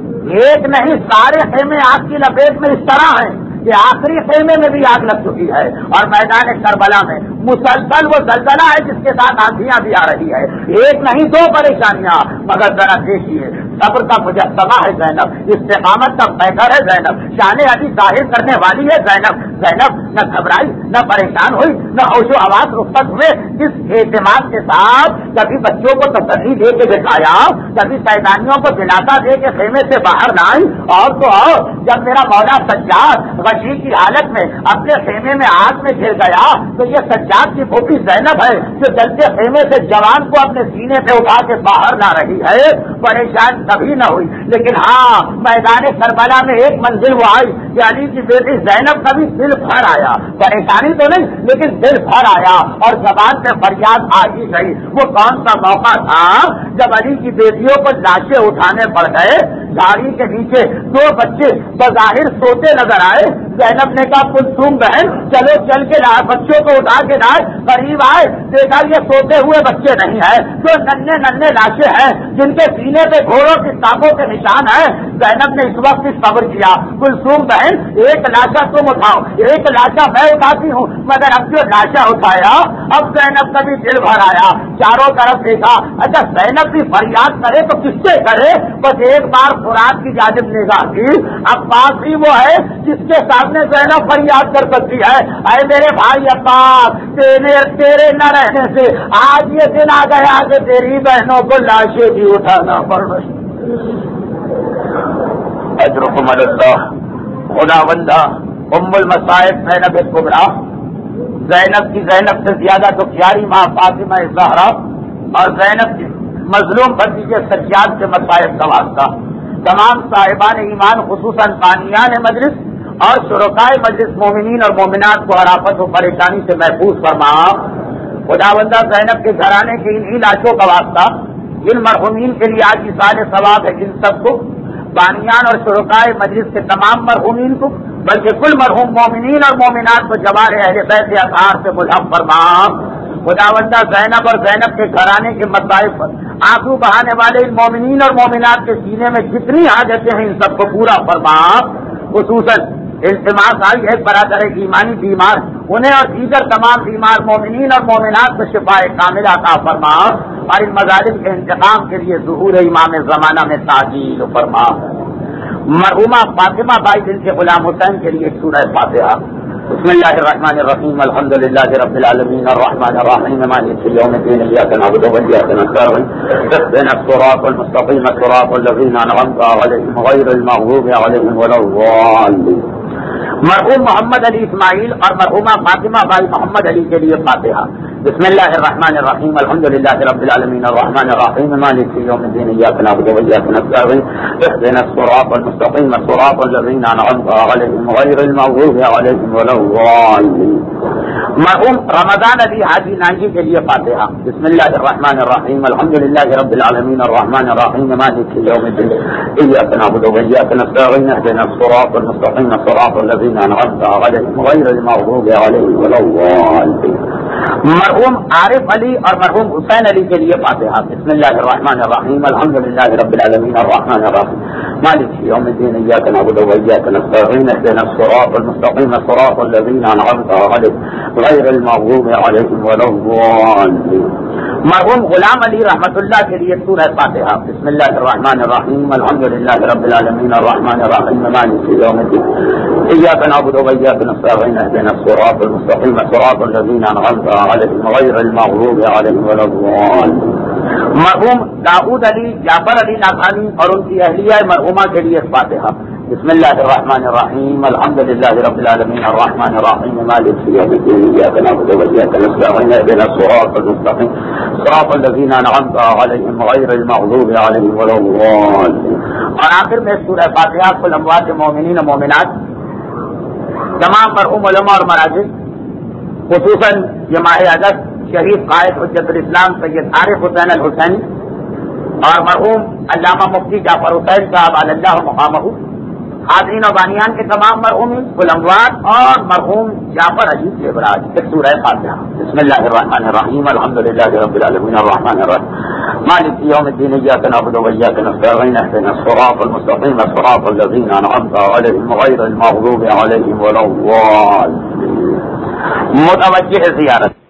ایک نہیں، سارے خیمے آگ کی لپیٹ میں اس طرح ہیں کہ آخری خیمے میں بھی آگ لگ چکی ہے. اور میدان کربلا میں مسلسل وہ زلزلہ ہے جس کے ساتھ آندھیاں بھی آ رہی ہے. ایک نہیں دو پریشانیاں، مگر ذرا دیکھیے، صبر کا مجسمہ ہے زینب، استقامت کا پیکر ہے زینب، شان علی ظاہر کرنے والی ہے زینب. زینب نہ گھبرائی، نہ پریشان ہوئی، نہ ہوش و آواز رخصت ہوئے، جس اعتماد کے ساتھ کبھی بچوں کو تسلی دے کے دکھایا، کبھی سیدانیوں کو دلاسا دے کے خیمے سے باہر نہ آئی. اور تو اور جب میرا مولا سجاد غشی کی حالت میں اپنے خیمے میں آگ میں گر گیا تو یہ سجاد کی پھوپھی زینب ہے جو جلتے خیمے سے جوان کو اپنے سینے پہ اٹھا کے باہر لا رہی ہے. پریشان کبھی نہ ہوئی، لیکن ہاں میدان کربلا میں ایک منزل وہ آئی کہ علی کی بیٹی زینب کا بھی دل بھر آیا، پریشانی تو نہیں لیکن دل بھر آیا اور زبان پہ فریاد آ ہی گئی. وہ کون سا موقع تھا جب علی کی بیٹیوں کو لاشیں اٹھانے پڑ گئے، گاڑی کے نیچے 2 بچے بظاہر سوتے نظر آئے. زینب نے کہا کلثوم بہن چلو چل کے بچوں کو اٹھا کے لائے. قریب آئے، دیکھا یہ سوتے ہوئے بچے نہیں ہیں، جو ننھے ننھے لاشیں ہیں جن کے سینے پہ گھوڑوں کی ٹانگوں کے نشان ہیں. زینب نے اس وقت صبر کیا، کلثوم بہن ایک لاشا تم اٹھاؤ، ایک لاشا میں اٹھاتی ہوں. مگر اب جو لاشا اٹھایا اب زینب کا بھی دل بھر آیا، چاروں طرف دیکھا. اچھا زینب بھی فریاد کرے تو کس سے کرے؟ بس ایک بار فرات کی جانب نگاہ کی، عباس ہی وہ ہے جس کے سامنے زینب فریاد کر سکتی ہے، اے میرے بھائی عباس، تیرے نہ رہنے سے آج یہ دن آ گیا کہ تیری بہنوں کو لاشیں بھی اٹھانا پڑ رہی. اجرکم اللہ. خداوندہ ام المصائب زینب کبریٰ، زینب کی زینب سے زیادہ تو پیاری ماں فاطمہ زہرا اور زینب کی مظلوم بھتیجے سجاد کے مصائب کا واسطہ تمام صاحبان ایمان خصوصاً بانیان مجلس اور شرکائے مجلس مومنین اور مومنات کو حرافت و پریشانی سے محفوظ فرما. خداوندہ زینب کے گھرانے کی انہی لاشوں کا واسطہ جن مرحومین کے لیے آج سال ثواب ہے، جن سب کو بانیان اور شرکائے مجلس کے تمام مرحومین کو بلکہ کل مرحوم مومنین اور مومنات کو جوار اہل بیت اطہار سے ملحق فرما. خداوندہ زینب اور زینب کے گھرانے کے مصائب پر آنسو بہانے والے ان مومنین اور مومنات کے سینے میں جتنی حاجتیں ہیں ان سب کو پورا فرما. خصوصاً التماس آئی ہے برادر ایمانی بیمار انہیں اور دیگر تمام بیمار مومنین اور مومنات کو شفائے کاملہ عطا فرما اور ان مظالم کے انتقام کے لیے ظہور امام زمانہ میں تعجیل فرما. مرحومہ فاطمہ بائی دل کے غلام حسین کے لیے سورہ فاتحہ. بسم اللہ الرحمن الرحیم. الحمد للہ رب العالمین الرحمن الرحیم مالک یوم الدین ایاک نعبد و ایاک نستعین اهدنا الصراط المستقیم صراط الذین انعمت علیہم غیر المغضوب علیہم ولا الضالین. مرحوم محمد علی اسماعیل اور مرحومہ فاطمہ بائی محمد علی کے لیے فاتحہ. بسم اللہ الرحمن الرحیم. الحمد للہ رب العالمین الرحمن الرحیم مالک یوم الدین ایاک نعبد و ایاک نستعین اهدنا الصراط المستقیم صراط الذین انعمت علیہم غیر المغضوب علیہم ولا الضالین. مرحوم رمضان علی حاجی نانجی کے لیے فاتحہ. بسم اللہ الرحمن الرحیم. الحمد للہ رب العالمین الرحمن الرحیم مالک یوم الدین ایاک نعبد و ایاک نستعین اهدنا الصراط المستقیم صراط الذین انعمت علیہم غیر المغضوب علیہم ولا الضالین. مرحوم عارف علی اور مرحوم حسین علی کے لیے فاتحہ. بسم اللہ الرحمن الرحیم. الحمد للہ رب العالمین الرحمن الرحیم مالک یوم الدین ایاک نعبد و ایاک نستعین اهدنا الصراط المستقیم صراط الذین انعمت علیہم غیر المغضوب علیہم ولا الضالین. مرحوم غلام علی رحمۃ اللہ کے لیے سورہ فاتحہ. بسم اللہ الرحمن الرحیم. الحمد للہ رب العالمین الرحمن الرحیم مالک یوم الدین إياك نعبد وإياك نستعين اهدنا الصراط المستقيم صراط الذين أنعمت عليهم غير المغضوب عليهم ولا الضالين. مرحوم داؤد علی جعفر علی ناکھانی اور ان کی اہلیہ مرحومہ کے لیے فاتحہ. بسم اللہ الرحمن الرحیم الحمد للہ رب العالمین الرحمن الرحیم مالک یوم الدین ایاک نعبد وایاک نستعین اهدنا الصراط المستقیم صراط الذین انعمت علیہم غیر المغضوب علیہم ولا الضالین. اور آخر میں سورہ فاتحہ کل اموات مومنین و مومنات تمام مرحوم علماء اور مراجع خصوصاً یہ ماہ اگست شہید قائد حجت الاسلام سید عارف حسین الحسینی اور مرحوم علامہ مفتی جعفر حسین صاحب علی اللہ مقامہ، حاضرین و بانیان کے تمام مرحومین کل اموات اور مرحوم جعفر علی ابراج ایک سورہ فاتحہ. بسم اللہ الرحمن الرحیم الحمد للہ رب العالمین الرحمن الرحیم مالک یوم الدین ایاک نعبد وایاک نستعین اهدنا الصراط المستقیم صراط الذین انعمت علیہم غیر المغضوب علیہم ولا الضالین. متوجہ زیارت